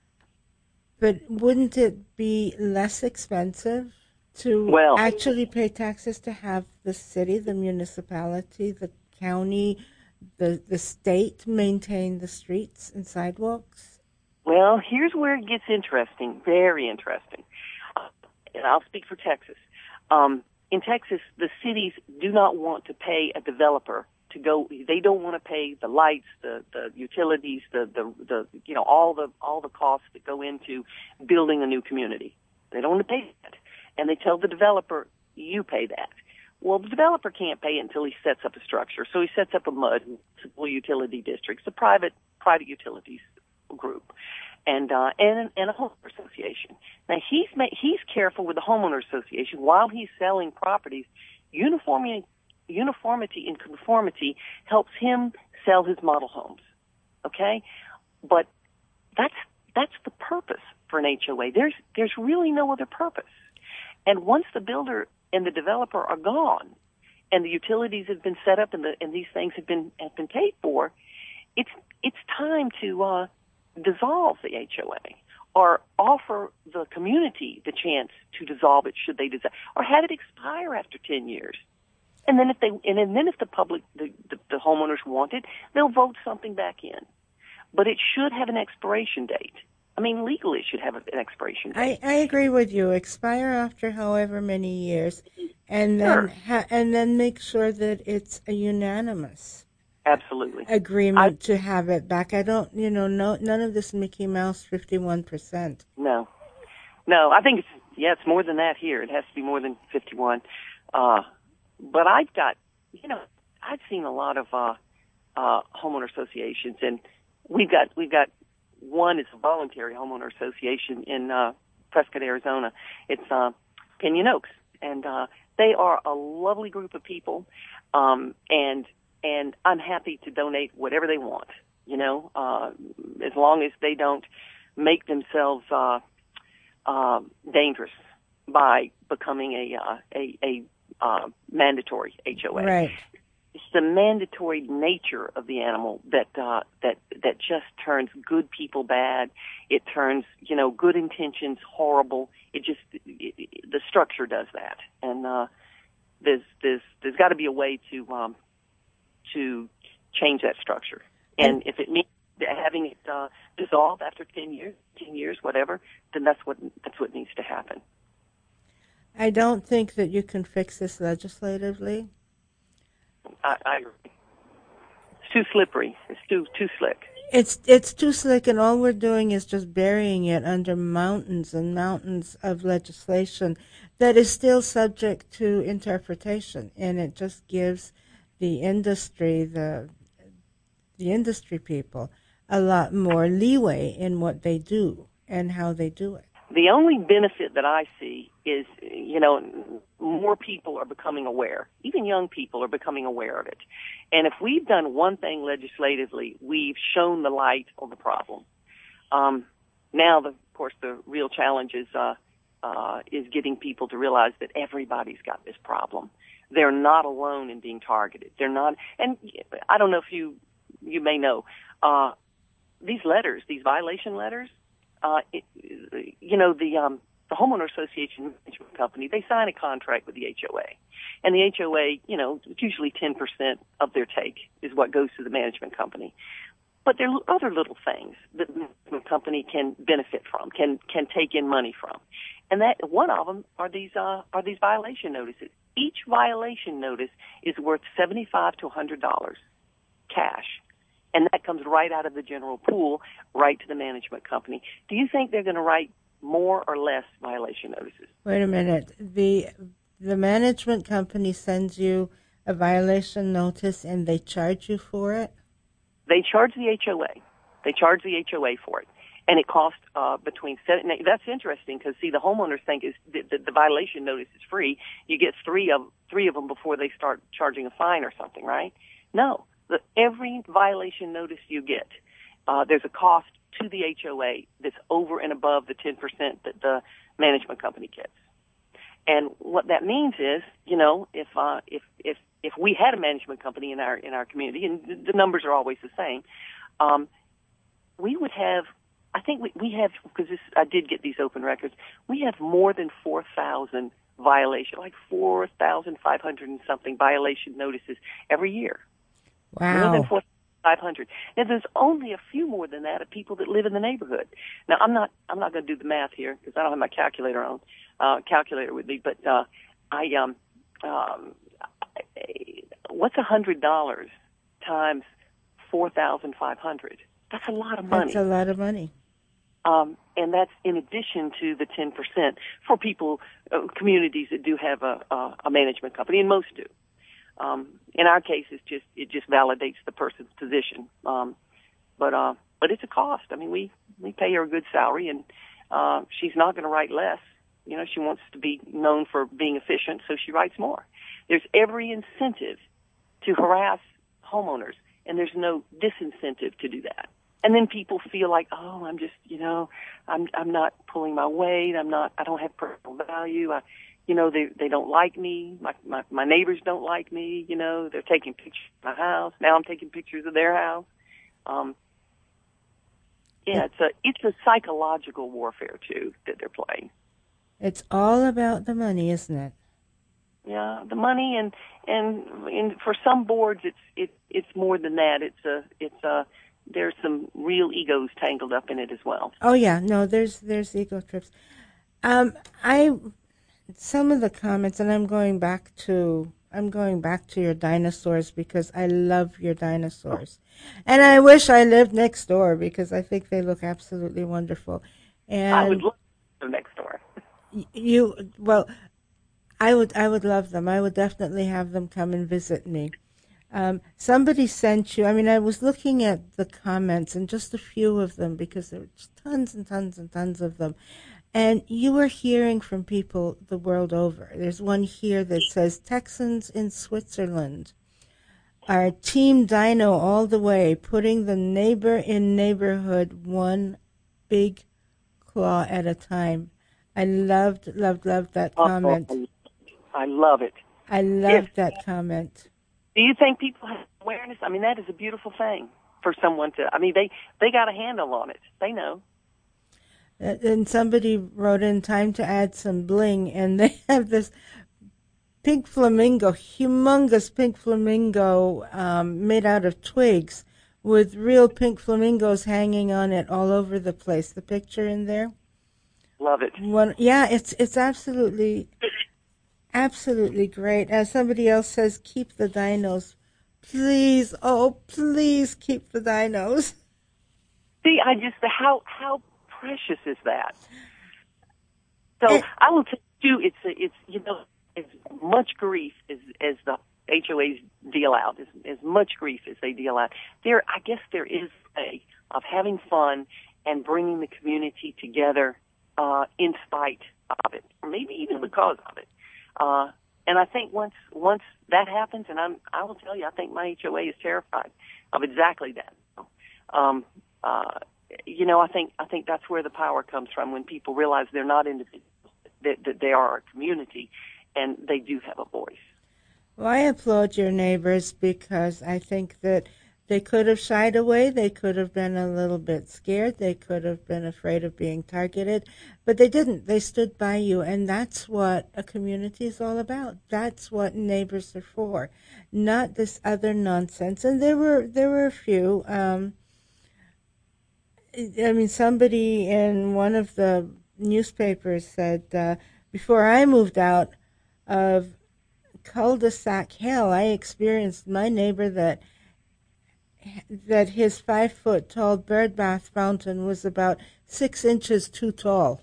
[SPEAKER 6] But wouldn't it be less expensive to
[SPEAKER 5] Well,
[SPEAKER 6] actually pay taxes to have the city, the municipality, the county, the the state maintain the streets and sidewalks?
[SPEAKER 5] Well, here's where it gets interesting, very interesting. Uh, and I'll speak for Texas. Um, in Texas, the cities do not want to pay a developer to go. They don't want to pay the lights, the, the utilities, the, the the you know all the all the costs that go into building a new community. They don't want to pay that, and they tell the developer, "You pay that." Well, the developer can't pay it until he sets up a structure. So he sets up a M U D, municipal utility districts, a private private utilities group, and uh, and and a homeowner association. Now he's ma- he's careful with the homeowner association while he's selling properties. Uniformity, uniformity and conformity helps him sell his model homes. Okay, but that's that's the purpose for an H O A. There's there's really no other purpose. And once the builder and the developer are gone, and the utilities have been set up, and the and these things have been have been paid for, it's it's time to uh, dissolve the H O A, or offer the community the chance to dissolve it should they desire, or have it expire after ten years. And then if they and then if the public the, the, the homeowners want it, they'll vote something back in. But it should have an expiration date. I mean, legally, it should have an expiration date.
[SPEAKER 6] I, I agree with you. Expire after however many years, and then
[SPEAKER 5] Sure.
[SPEAKER 6] ha- and then make sure that it's a unanimous
[SPEAKER 5] Absolutely.
[SPEAKER 6] agreement
[SPEAKER 5] I,
[SPEAKER 6] to have it back. I don't, you know, no, none of this Mickey Mouse fifty-one percent.
[SPEAKER 5] No. No, I think it's, yeah, it's more than that here. It has to be more than fifty-one. Uh, but I've got, you know, I've seen a lot of uh, uh, homeowner associations, and we've got, we've got, one is a voluntary homeowner association in uh, Prescott, Arizona. It's uh, Pinion Oaks, and uh, they are a lovely group of people, um, and and I'm happy to donate whatever they want, you know, uh, as long as they don't make themselves uh, uh, dangerous by becoming a uh, a, a uh, mandatory H O A.
[SPEAKER 6] Right.
[SPEAKER 5] It's the mandatory nature of the animal that uh, that that just turns good people bad. It turns, you know, good intentions horrible. It just it, it, the structure does that, and uh, there's there's there's got to be a way to um, to change that structure. And, and if it means having it uh, dissolve after ten years, ten years, whatever, then that's what that's what needs to happen.
[SPEAKER 6] I don't think that you can fix this legislatively.
[SPEAKER 5] I, I agree. It's too slippery. It's too too slick.
[SPEAKER 6] It's it's too slick, and all we're doing is just burying it under mountains and mountains of legislation that is still subject to interpretation, and it just gives the industry, the the industry people, a lot more leeway in what they do and how they do it.
[SPEAKER 5] The only benefit that I see is, you know, more people are becoming aware. Even young people are becoming aware of it. And if we've done one thing legislatively, we've shown the light on the problem. Um, now, the, of course, the real challenge is, uh, uh, is getting people to realize that everybody's got this problem. They're not alone in being targeted. They're not, and I don't know if you, you may know, uh, these letters, these violation letters, Uh, it, you know, the um, the homeowner association management company, they sign a contract with the H O A. And the H O A, you know, it's usually ten percent of their take is what goes to the management company. But there are other little things that the management company can benefit from, can can take in money from. And that one of them are these uh, are these violation notices. Each violation notice is worth seventy-five to one hundred dollars cash. And that comes right out of the general pool, right to the management company. Do you think they're going to write more or less violation notices?
[SPEAKER 6] Wait a minute. The the management company sends you a violation notice and they charge you for it?
[SPEAKER 5] They charge the H O A. They charge the H O A for it. And it costs uh, between seven. Now, that's interesting because, see, the homeowners think is the, the, the violation notice is free. You get three of three of them before they start charging a fine or something, right? No. The, every violation notice you get, uh, there's a cost to the H O A that's over and above the ten percent that the management company gets. And what that means is, you know, if uh, if if if we had a management company in our in our community, and the numbers are always the same, um, we would have. I think we we have because this, I did get these open records. We have more than four thousand violation, like four thousand five hundred and something violation notices every year.
[SPEAKER 6] Wow.
[SPEAKER 5] More than four thousand five hundred. Now, there's only a few more than that of people that live in the neighborhood. Now, I'm not I'm not going to do the math here because I don't have my calculator on uh, calculator with me. But uh, I um um what's a hundred dollars times four thousand five hundred? That's a lot of money.
[SPEAKER 6] That's a lot of money.
[SPEAKER 5] Um, and that's in addition to the ten percent for people, uh, communities that do have a, a, a management company, and most do. Um, in our case, it's just it just validates the person's position. Um, but uh, but it's a cost. I mean, we, we pay her a good salary, and uh, she's not going to write less. You know, she wants to be known for being efficient, so she writes more. There's every incentive to harass homeowners, and there's no disincentive to do that. And then people feel like, oh, I'm just, you know, I'm I'm not pulling my weight. I'm not. I don't have personal value. I, You know, they they don't like me. My, my my neighbors don't like me. You know, they're taking pictures of my house. Now I'm taking pictures of their house. Um, yeah, it's a it's a psychological warfare too that they're playing.
[SPEAKER 6] It's all about the money, isn't it?
[SPEAKER 5] Yeah, the money, and and, and for some boards, it's it it's more than that. It's a it's a there's some real egos tangled up in it as well.
[SPEAKER 6] Oh yeah, no, there's there's ego trips. Um, I. Some of the comments, and I'm going back to I'm going back to your dinosaurs because I love your dinosaurs, and I wish I lived next door because I think they look absolutely wonderful. And
[SPEAKER 5] I would love to live next door.
[SPEAKER 6] You well, I would I would love them. I would definitely have them come and visit me. Um, somebody sent you. I mean, I was looking at the comments and just a few of them because there were tons and tons and tons of them. And you were hearing from people the world over. There's one here that says, Texans in Switzerland are Team Dino all the way, putting the neighbor in neighborhood one big claw at a time. I loved, loved, loved that comment.
[SPEAKER 5] Oh, I love it.
[SPEAKER 6] I loved
[SPEAKER 5] yes.
[SPEAKER 6] that comment.
[SPEAKER 5] Do you think people have awareness? I mean, that is a beautiful thing for someone to, I mean, they, they got a handle on it. They know.
[SPEAKER 6] And somebody wrote in, time to add some bling, and they have this pink flamingo, humongous pink flamingo um, made out of twigs with real pink flamingos hanging on it all over the place. The picture in there.
[SPEAKER 5] Love it.
[SPEAKER 6] One, yeah, it's it's absolutely, absolutely great. As somebody else says, keep the dinos. Please, oh, please keep the dinos.
[SPEAKER 5] See, I just, how how precious is that? So
[SPEAKER 6] And,
[SPEAKER 5] I will tell you, it's, it's you know, as much grief as, as the H O As deal out, as, as much grief as they deal out, there, I guess there is a way of having fun and bringing the community together uh, in spite of it, or maybe even because of it. Uh, and I think once once that happens, and I'm, I will tell you, I think my H O A is terrified of exactly that. Um, uh, you know, I think I think that's where the power comes from, when people realize they're not individuals, that, that they are a community, and they do have a voice.
[SPEAKER 6] well, I applaud your neighbors because I think that they could have shied away. They could have been a little bit scared. They could have been afraid of being targeted, but they didn't. They stood by you, and that's what a community is all about. That's what neighbors are for, not this other nonsense. And there were there were a few. Um, I mean, somebody in one of the newspapers said, uh, before I moved out of cul-de-sac hell, I experienced my neighbor that that his five-foot-tall bird bath fountain was about six inches too tall.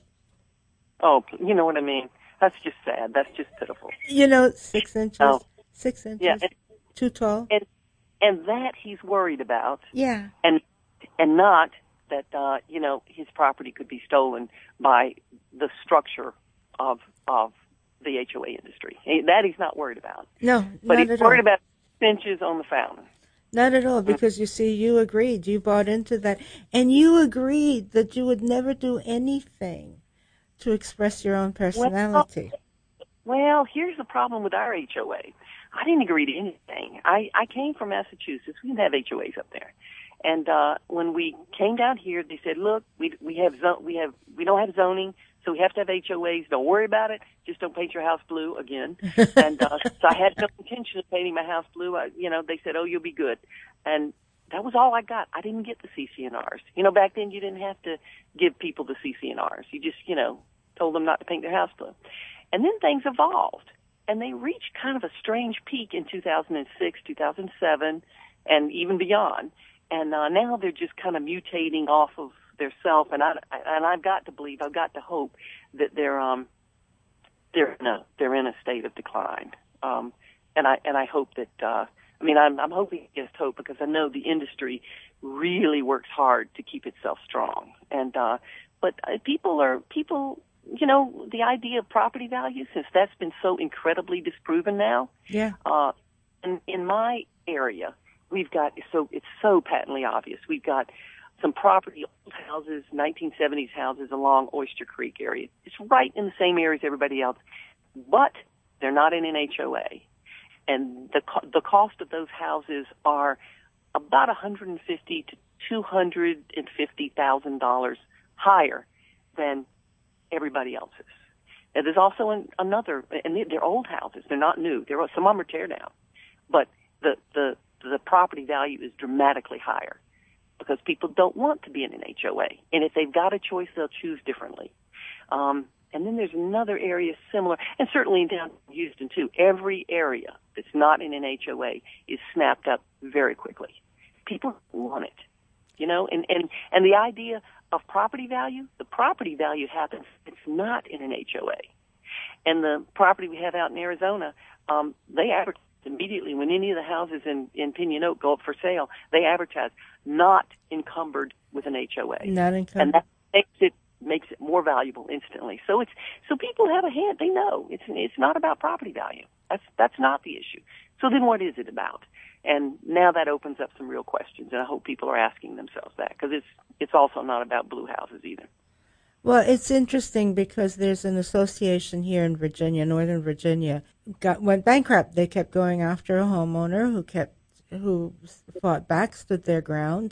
[SPEAKER 5] Oh, you know what I mean? That's just sad. That's just pitiful.
[SPEAKER 6] You know, six inches,
[SPEAKER 5] Oh.
[SPEAKER 6] six inches
[SPEAKER 5] Yeah, and,
[SPEAKER 6] too tall.
[SPEAKER 5] and and that he's worried about,
[SPEAKER 6] Yeah.
[SPEAKER 5] and and not that uh, you know, his property could be stolen by the structure of of the H O A industry. He, that he's not worried about.
[SPEAKER 6] No,
[SPEAKER 5] But
[SPEAKER 6] not
[SPEAKER 5] he's
[SPEAKER 6] at
[SPEAKER 5] worried
[SPEAKER 6] all.
[SPEAKER 5] about inches on the fountain.
[SPEAKER 6] Not at all, because you see, you agreed, you bought into that, and you agreed that you would never do anything to express your own personality.
[SPEAKER 5] Well, well, here's the problem with our H O A. I didn't agree to anything. I, I came from Massachusetts. We didn't have H O As up there. And uh, when we came down here, they said, "Look, we we have zo- we have we don't have zoning, so we have to have H O As. Don't worry about it. Just don't paint your house blue again." And uh, so I had no intention of painting my house blue. I, you know, they said, "Oh, you'll be good," and that was all I got. I didn't get the C C N Rs. You know, back then you didn't have to give people the C C N Rs. You just, you know, told them not to paint their house blue. And then things evolved, and they reached kind of a strange peak in two thousand six, two thousand seven, and even beyond. And uh, now they're just kind of mutating off of their self, and I and I've got to believe, I've got to hope that they're um they're in a they're in a state of decline. Um, and I and I hope that uh, I mean I'm I'm hoping against hope, because I know the industry really works hard to keep itself strong. And uh, but uh, people are people. You know, the idea of property value, since that's been so incredibly disproven now.
[SPEAKER 6] Yeah.
[SPEAKER 5] Uh, in, in my area, we've got, so it's so patently obvious. We've got some property, old houses, nineteen seventies houses along Oyster Creek area. It's right in the same area as everybody else, but they're not in an H O A. And the the cost of those houses are about one hundred fifty to two hundred fifty thousand dollars higher than everybody else's. And there's also an, another, and they're old houses. They're not new. They're, some of them are tear down, but the the the property value is dramatically higher because people don't want to be in an H O A. And if they've got a choice, they'll choose differently. Um, and then there's another area similar, and certainly in downtown Houston too. Every area that's not in an H O A is snapped up very quickly. People want it, you know, and, and, and the idea of property value, the property value happens, it's not in an H O A. And the property we have out in Arizona, um, they advertise immediately when any of the houses in, in Pinion Oak go up for sale, they advertise not encumbered with an H O A.
[SPEAKER 6] Not encumbered.
[SPEAKER 5] And that makes it makes it more valuable instantly. So it's so people have a hand. They know it's it's not about property value. That's that's not the issue. So then what is it about? And now that opens up some real questions, and I hope people are asking themselves that, because it's it's also not about blue houses either.
[SPEAKER 6] Well, it's interesting because there's an association here in Virginia, Northern Virginia, got went bankrupt. They kept going after a homeowner who kept who fought back, stood their ground.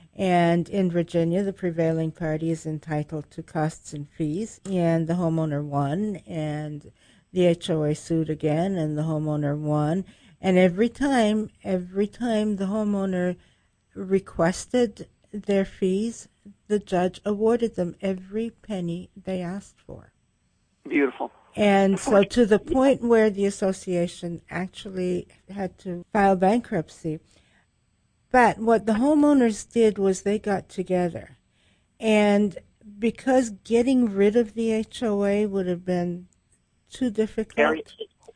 [SPEAKER 6] And in Virginia, the prevailing party is entitled to costs and fees, and the homeowner won, and the H O A sued again, and the homeowner won. And every time, every time the homeowner requested their fees, the judge awarded them every penny they asked for.
[SPEAKER 5] Beautiful.
[SPEAKER 6] And so to the point where the association actually had to file bankruptcy. But what the homeowners did was they got together. And because getting rid of the H O A would have been too difficult,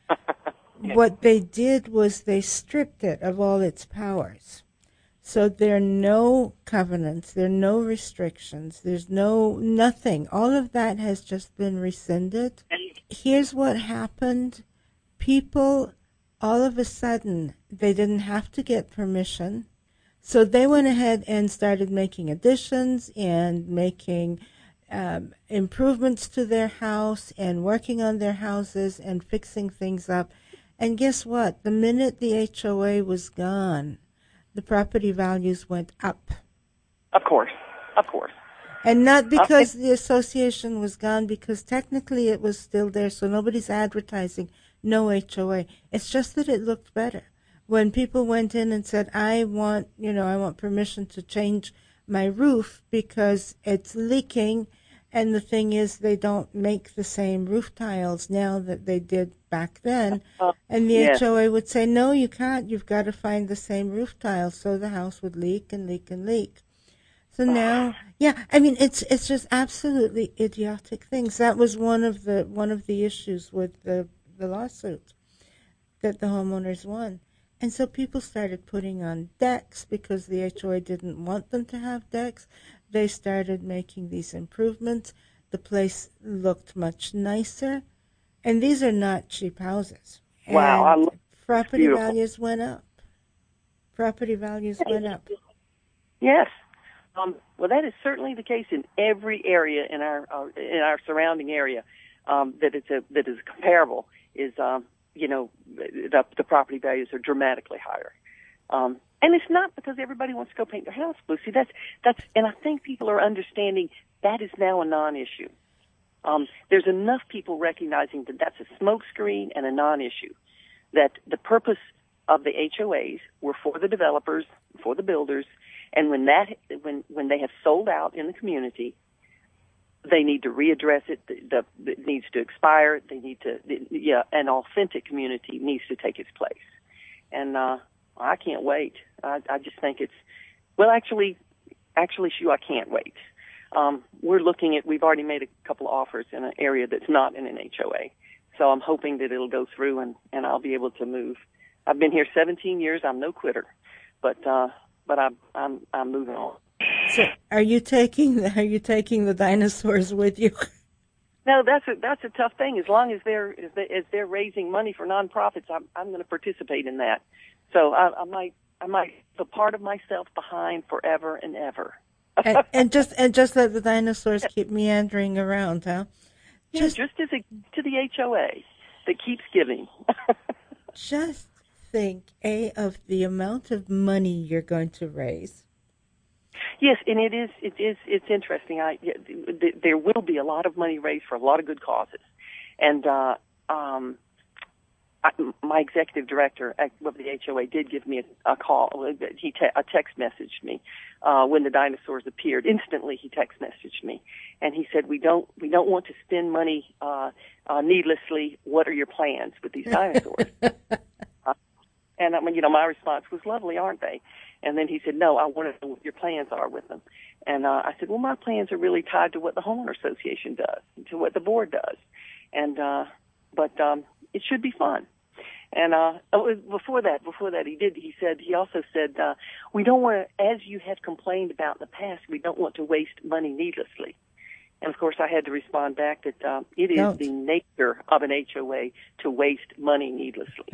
[SPEAKER 6] what they did was they stripped it of all its powers. So there are no covenants, there are no restrictions, there's no nothing. All of that has just been rescinded. Here's what happened. People, all of a sudden, they didn't have to get permission. So they went ahead and started making additions and making um, improvements to their house and working on their houses and fixing things up. And guess what? The minute the H O A was gone, the property values went up.
[SPEAKER 5] Of course, of course.
[SPEAKER 6] And not because the association was gone, because technically it was still there, so nobody's advertising no H O A. It's just that it looked better. When people went in and said, I want, you know, I want permission to change my roof because it's leaking, and the thing is they don't make the same roof tiles now that they did back then,
[SPEAKER 5] uh,
[SPEAKER 6] and the
[SPEAKER 5] yes.
[SPEAKER 6] H O A would say, no, you can't, you've got to find the same roof tiles, so the house would leak and leak and leak. So now, yeah, I mean, it's it's just absolutely idiotic things. That was one of the one of the issues with the, the lawsuit that the homeowners won. And so people started putting on decks because the H O A didn't want them to have decks. They started making these improvements. The place looked much nicer. And these are not cheap houses.
[SPEAKER 5] Wow.
[SPEAKER 6] And
[SPEAKER 5] I
[SPEAKER 6] property
[SPEAKER 5] beautiful.
[SPEAKER 6] values went up. Property values went up.
[SPEAKER 5] Yes. Um, well, that is certainly the case in every area in our uh, in our surrounding area. Um, that it's a that is comparable is um, you know the, the property values are dramatically higher, um, and it's not because everybody wants to go paint their house blue. See, that's that's and I think people are understanding that is now a non-issue. Um, there's enough people recognizing that that's a smokescreen and a non-issue. That the purpose of the H O As were for the developers, for the builders. And when that, when when they have sold out in the community, they need to readdress it. The, the, it needs to expire. They need to, the, yeah, an authentic community needs to take its place. And uh, I can't wait. I, I just think it's, well, actually, actually, Shu, I can't wait. Um, we're looking at, we've already made a couple of offers in an area that's not in an H O A. So I'm hoping that it'll go through and, and I'll be able to move. I've been here seventeen years. I'm no quitter, but. Uh, But I'm I'm I'm moving on.
[SPEAKER 6] So, are you taking the, are you taking the dinosaurs with you?
[SPEAKER 5] No, that's a that's a tough thing. As long as they're as, they, as they're raising money for nonprofits, I'm I'm going to participate in that. So I, I might I might put part of myself behind forever and ever.
[SPEAKER 6] and, and just and just let the dinosaurs keep meandering around, huh?
[SPEAKER 5] Just, yeah, just as a, to the H O A that keeps giving.
[SPEAKER 6] Just. Think a of the amount of money you're going to raise.
[SPEAKER 5] Yes, and it is it is it's interesting. I there will be a lot of money raised for a lot of good causes, and uh, um, I, my executive director of the H O A did give me a, a call. He te- a text messaged me uh, when the dinosaurs appeared. Instantly, he text messaged me, and he said, "We don't we don't want to spend money uh, uh, needlessly. What are your plans with these dinosaurs?" And, I mean, you know, my response was, lovely, aren't they? And then he said, no, I want to know what your plans are with them. And uh, I said, well, my plans are really tied to what the homeowner association does, to what the board does. And uh, but um, it should be fun. And uh, before that, before that, he did. He said, he also said, uh, we don't want to, as you have complained about in the past, we don't want to waste money needlessly. And, of course, I had to respond back that uh, it is
[SPEAKER 6] Don't.
[SPEAKER 5] the nature of an H O A to waste money needlessly.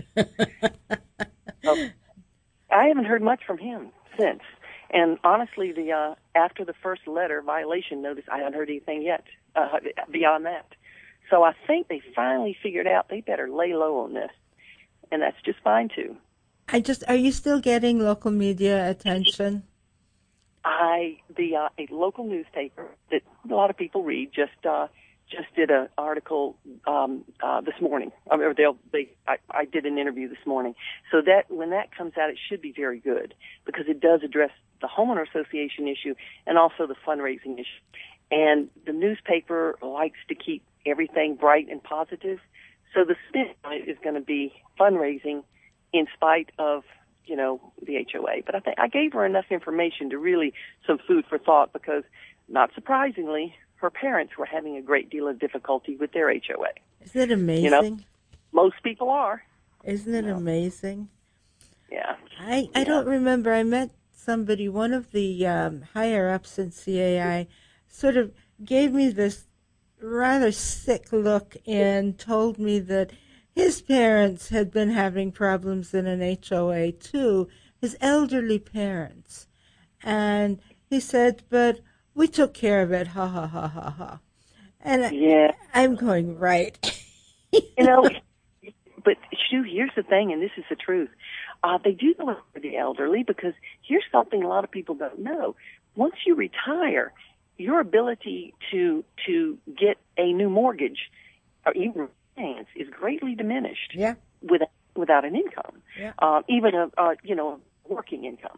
[SPEAKER 5] So, I haven't heard much from him since. And, honestly, the uh, after the first letter violation notice, I haven't heard anything yet uh, beyond that. So I think they finally figured out they better lay low on this. And that's just fine, too.
[SPEAKER 6] I just, are you still getting local media attention?
[SPEAKER 5] I the uh, a local newspaper that a lot of people read just uh, just did an article um, uh, this morning. I mean, they'll, they, I, I did an interview this morning. So that when that comes out, it should be very good because it does address the homeowner association issue and also the fundraising issue. And the newspaper likes to keep everything bright and positive. So the spin on it is going to be fundraising in spite of, you know, the H O A. But I think I gave her enough information to really some food for thought because, not surprisingly, her parents were having a great deal of difficulty with their H O A.
[SPEAKER 6] Isn't it amazing?
[SPEAKER 5] You know, most people are.
[SPEAKER 6] Isn't it
[SPEAKER 5] you know.
[SPEAKER 6] amazing?
[SPEAKER 5] Yeah.
[SPEAKER 6] I, I
[SPEAKER 5] yeah.
[SPEAKER 6] don't remember. I met somebody, one of the um, higher-ups in C A I, sort of gave me this rather sick look and told me that his parents had been having problems in an H O A too, his elderly parents. And he said, but we took care of it, ha, ha, ha, ha, ha. And
[SPEAKER 5] yeah.
[SPEAKER 6] I, I'm going, right.
[SPEAKER 5] You know, but, Shu, here's the thing, and this is the truth. Uh, they do look for the elderly because here's something a lot of people don't know. Once you retire, your ability to to get a new mortgage or even finance is greatly diminished.
[SPEAKER 6] Yeah.
[SPEAKER 5] Without without an income,
[SPEAKER 6] yeah.
[SPEAKER 5] uh, even a uh, you know working income,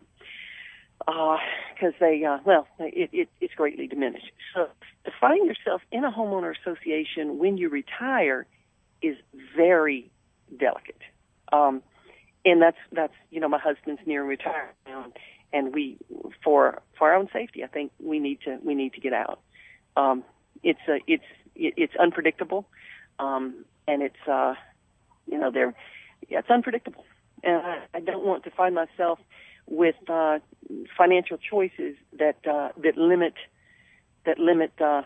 [SPEAKER 5] because uh, they uh, well it, it it's greatly diminished. So to find yourself in a homeowner association when you retire is very delicate. Um, and that's that's you know my husband's near retirement now. And we, for for our own safety, I think we need to we need to get out. Um, it's a, it's it's unpredictable, um, and it's uh, you know they're yeah, it's unpredictable, and I, I don't want to find myself with uh, financial choices that uh, that limit that limit uh,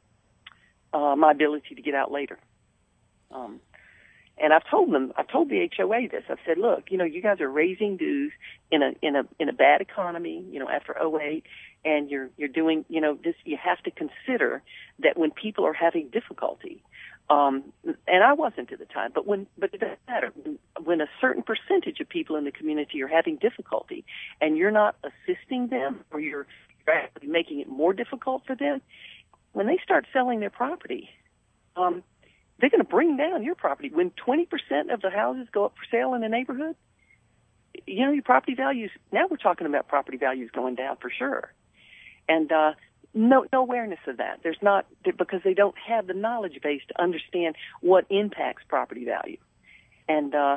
[SPEAKER 5] uh, my ability to get out later. Um, And I've told them, I've told the H O A this. I've said, look, you know, you guys are raising dues in a in a in a bad economy, you know, after oh eight, and you're you're doing, you know, this. You have to consider that when people are having difficulty, um, and I wasn't at the time, but when but it doesn't matter when, when a certain percentage of people in the community are having difficulty, and you're not assisting them, or you're, you're actually making it more difficult for them, when they start selling their property. Um, They're going to bring down your property. When twenty percent of the houses go up for sale in a neighborhood, you know, your property values, now we're talking about property values going down for sure. And uh, no no awareness of that. There's not, because they don't have the knowledge base to understand what impacts property value. And uh,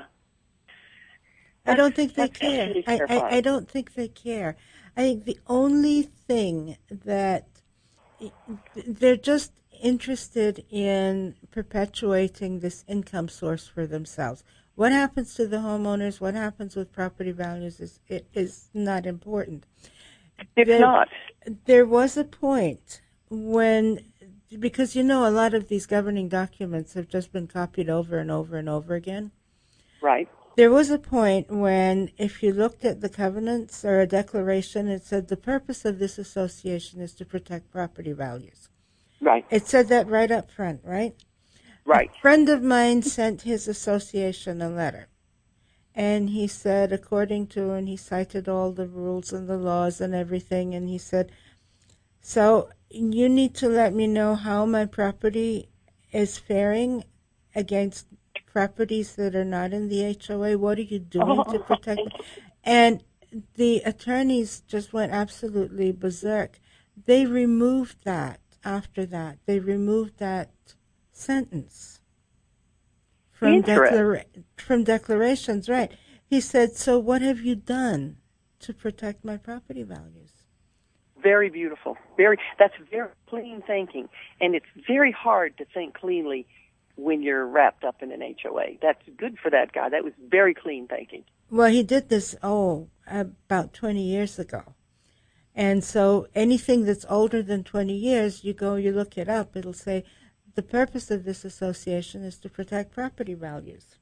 [SPEAKER 6] I don't think they care. I, I, I don't think they care. I think the only thing that they're just interested in perpetuating this income source for themselves. What happens to the homeowners, what happens with property values is it is not important.
[SPEAKER 5] It's
[SPEAKER 6] there,
[SPEAKER 5] not.
[SPEAKER 6] There was a point when, because you know a lot of these governing documents have just been copied over and over and over again.
[SPEAKER 5] Right.
[SPEAKER 6] There was a point when if you looked at the covenants or a declaration, it said the purpose of this association is to protect property values.
[SPEAKER 5] Right.
[SPEAKER 6] It said that right up front, right?
[SPEAKER 5] Right.
[SPEAKER 6] A friend of mine sent his association a letter. And he said, according to, and he cited all the rules and the laws and everything, and he said, so you need to let me know how my property is faring against properties that are not in the H O A. What are you doing to protect it? And the attorneys just went absolutely berserk. They removed that. After that, they removed that sentence from declara- from declarations, right? He said, so what have you done to protect my property values?
[SPEAKER 5] Very beautiful. Very. That's very clean thinking, and it's very hard to think cleanly when you're wrapped up in an H O A. That's good for that guy. That was very clean thinking.
[SPEAKER 6] Well, he did this, oh, about twenty years ago. And so anything that's older than twenty years, you go, you look it up, it'll say the purpose of this association is to protect property values.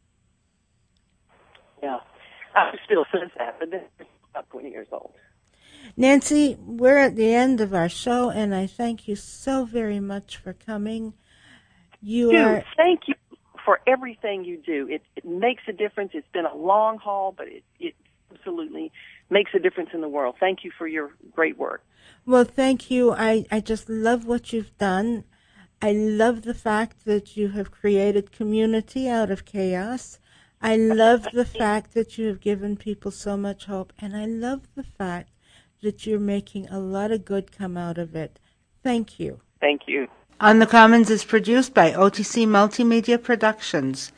[SPEAKER 5] Yeah. I still says that, but this is about twenty years old.
[SPEAKER 6] Nancy, we're at the end of our show, and I thank you so very much for coming. You
[SPEAKER 5] Dude,
[SPEAKER 6] are...
[SPEAKER 5] thank you for everything you do. It, it makes a difference. It's been a long haul, but it, it absolutely makes a difference in the world. Thank you for your great work.
[SPEAKER 6] Well, thank you. I, I just love what you've done. I love the fact that you have created community out of chaos. I love the fact that you have given people so much hope. And I love the fact that you're making a lot of good come out of it. Thank you.
[SPEAKER 5] Thank you.
[SPEAKER 6] On the Commons is produced by O T C Multimedia Productions.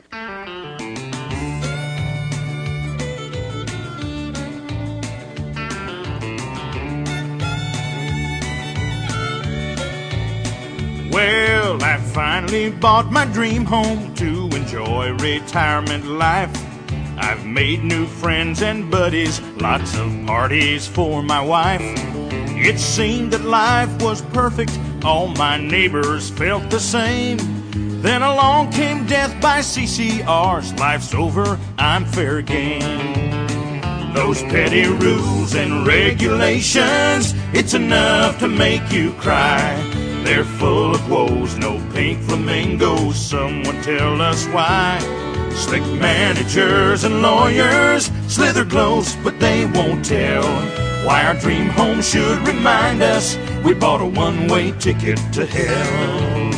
[SPEAKER 7] Well, I finally bought my dream home to enjoy retirement life. I've made new friends and buddies, lots of parties for my wife. It seemed that life was perfect, all my neighbors felt the same. Then along came death by C C Rs, life's over, I'm fair game. Those petty rules and regulations, it's enough to make you cry. They're full of woes, no pink flamingos, someone tell us why. Slick managers and lawyers slither close, but they won't tell why our dream home should remind us we bought a one-way ticket to hell.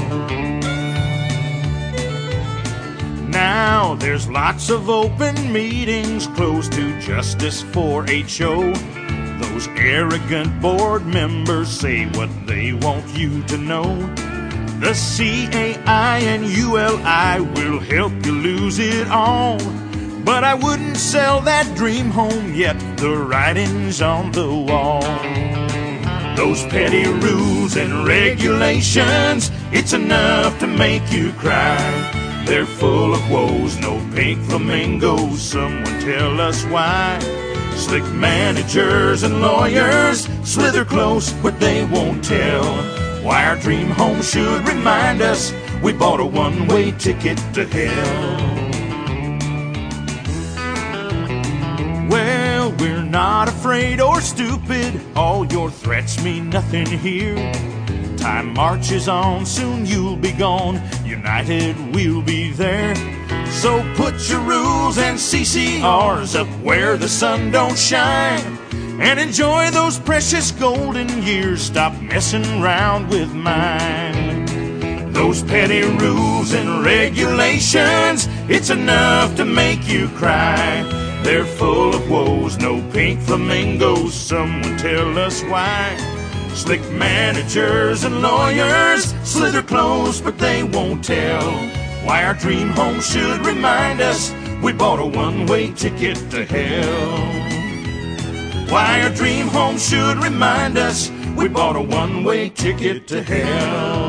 [SPEAKER 7] Now there's lots of open meetings closed to justice for H O. Those arrogant board members say what they want you to know. The C A I and U L I will help you lose it all. But I wouldn't sell that dream home yet, the writing's on the wall. Those petty rules and regulations, it's enough to make you cry. They're full of woes, no pink flamingos, someone tell us why. Slick managers and lawyers slither close, but they won't tell why our dream home should remind us we bought a one-way ticket to hell. Well, we're not afraid or stupid, all your threats mean nothing here. Time marches on, soon you'll be gone, united we'll be there. So put your rules and C C Rs up where the sun don't shine, and enjoy those precious golden years, stop messing around with mine. Those petty rules and regulations, it's enough to make you cry. They're full of woes, no pink flamingos, someone tell us why. Slick managers and lawyers slither close, but they won't tell why our dream home should remind us we bought a one-way ticket to hell. Why our dream home should remind us we bought a one-way ticket to hell.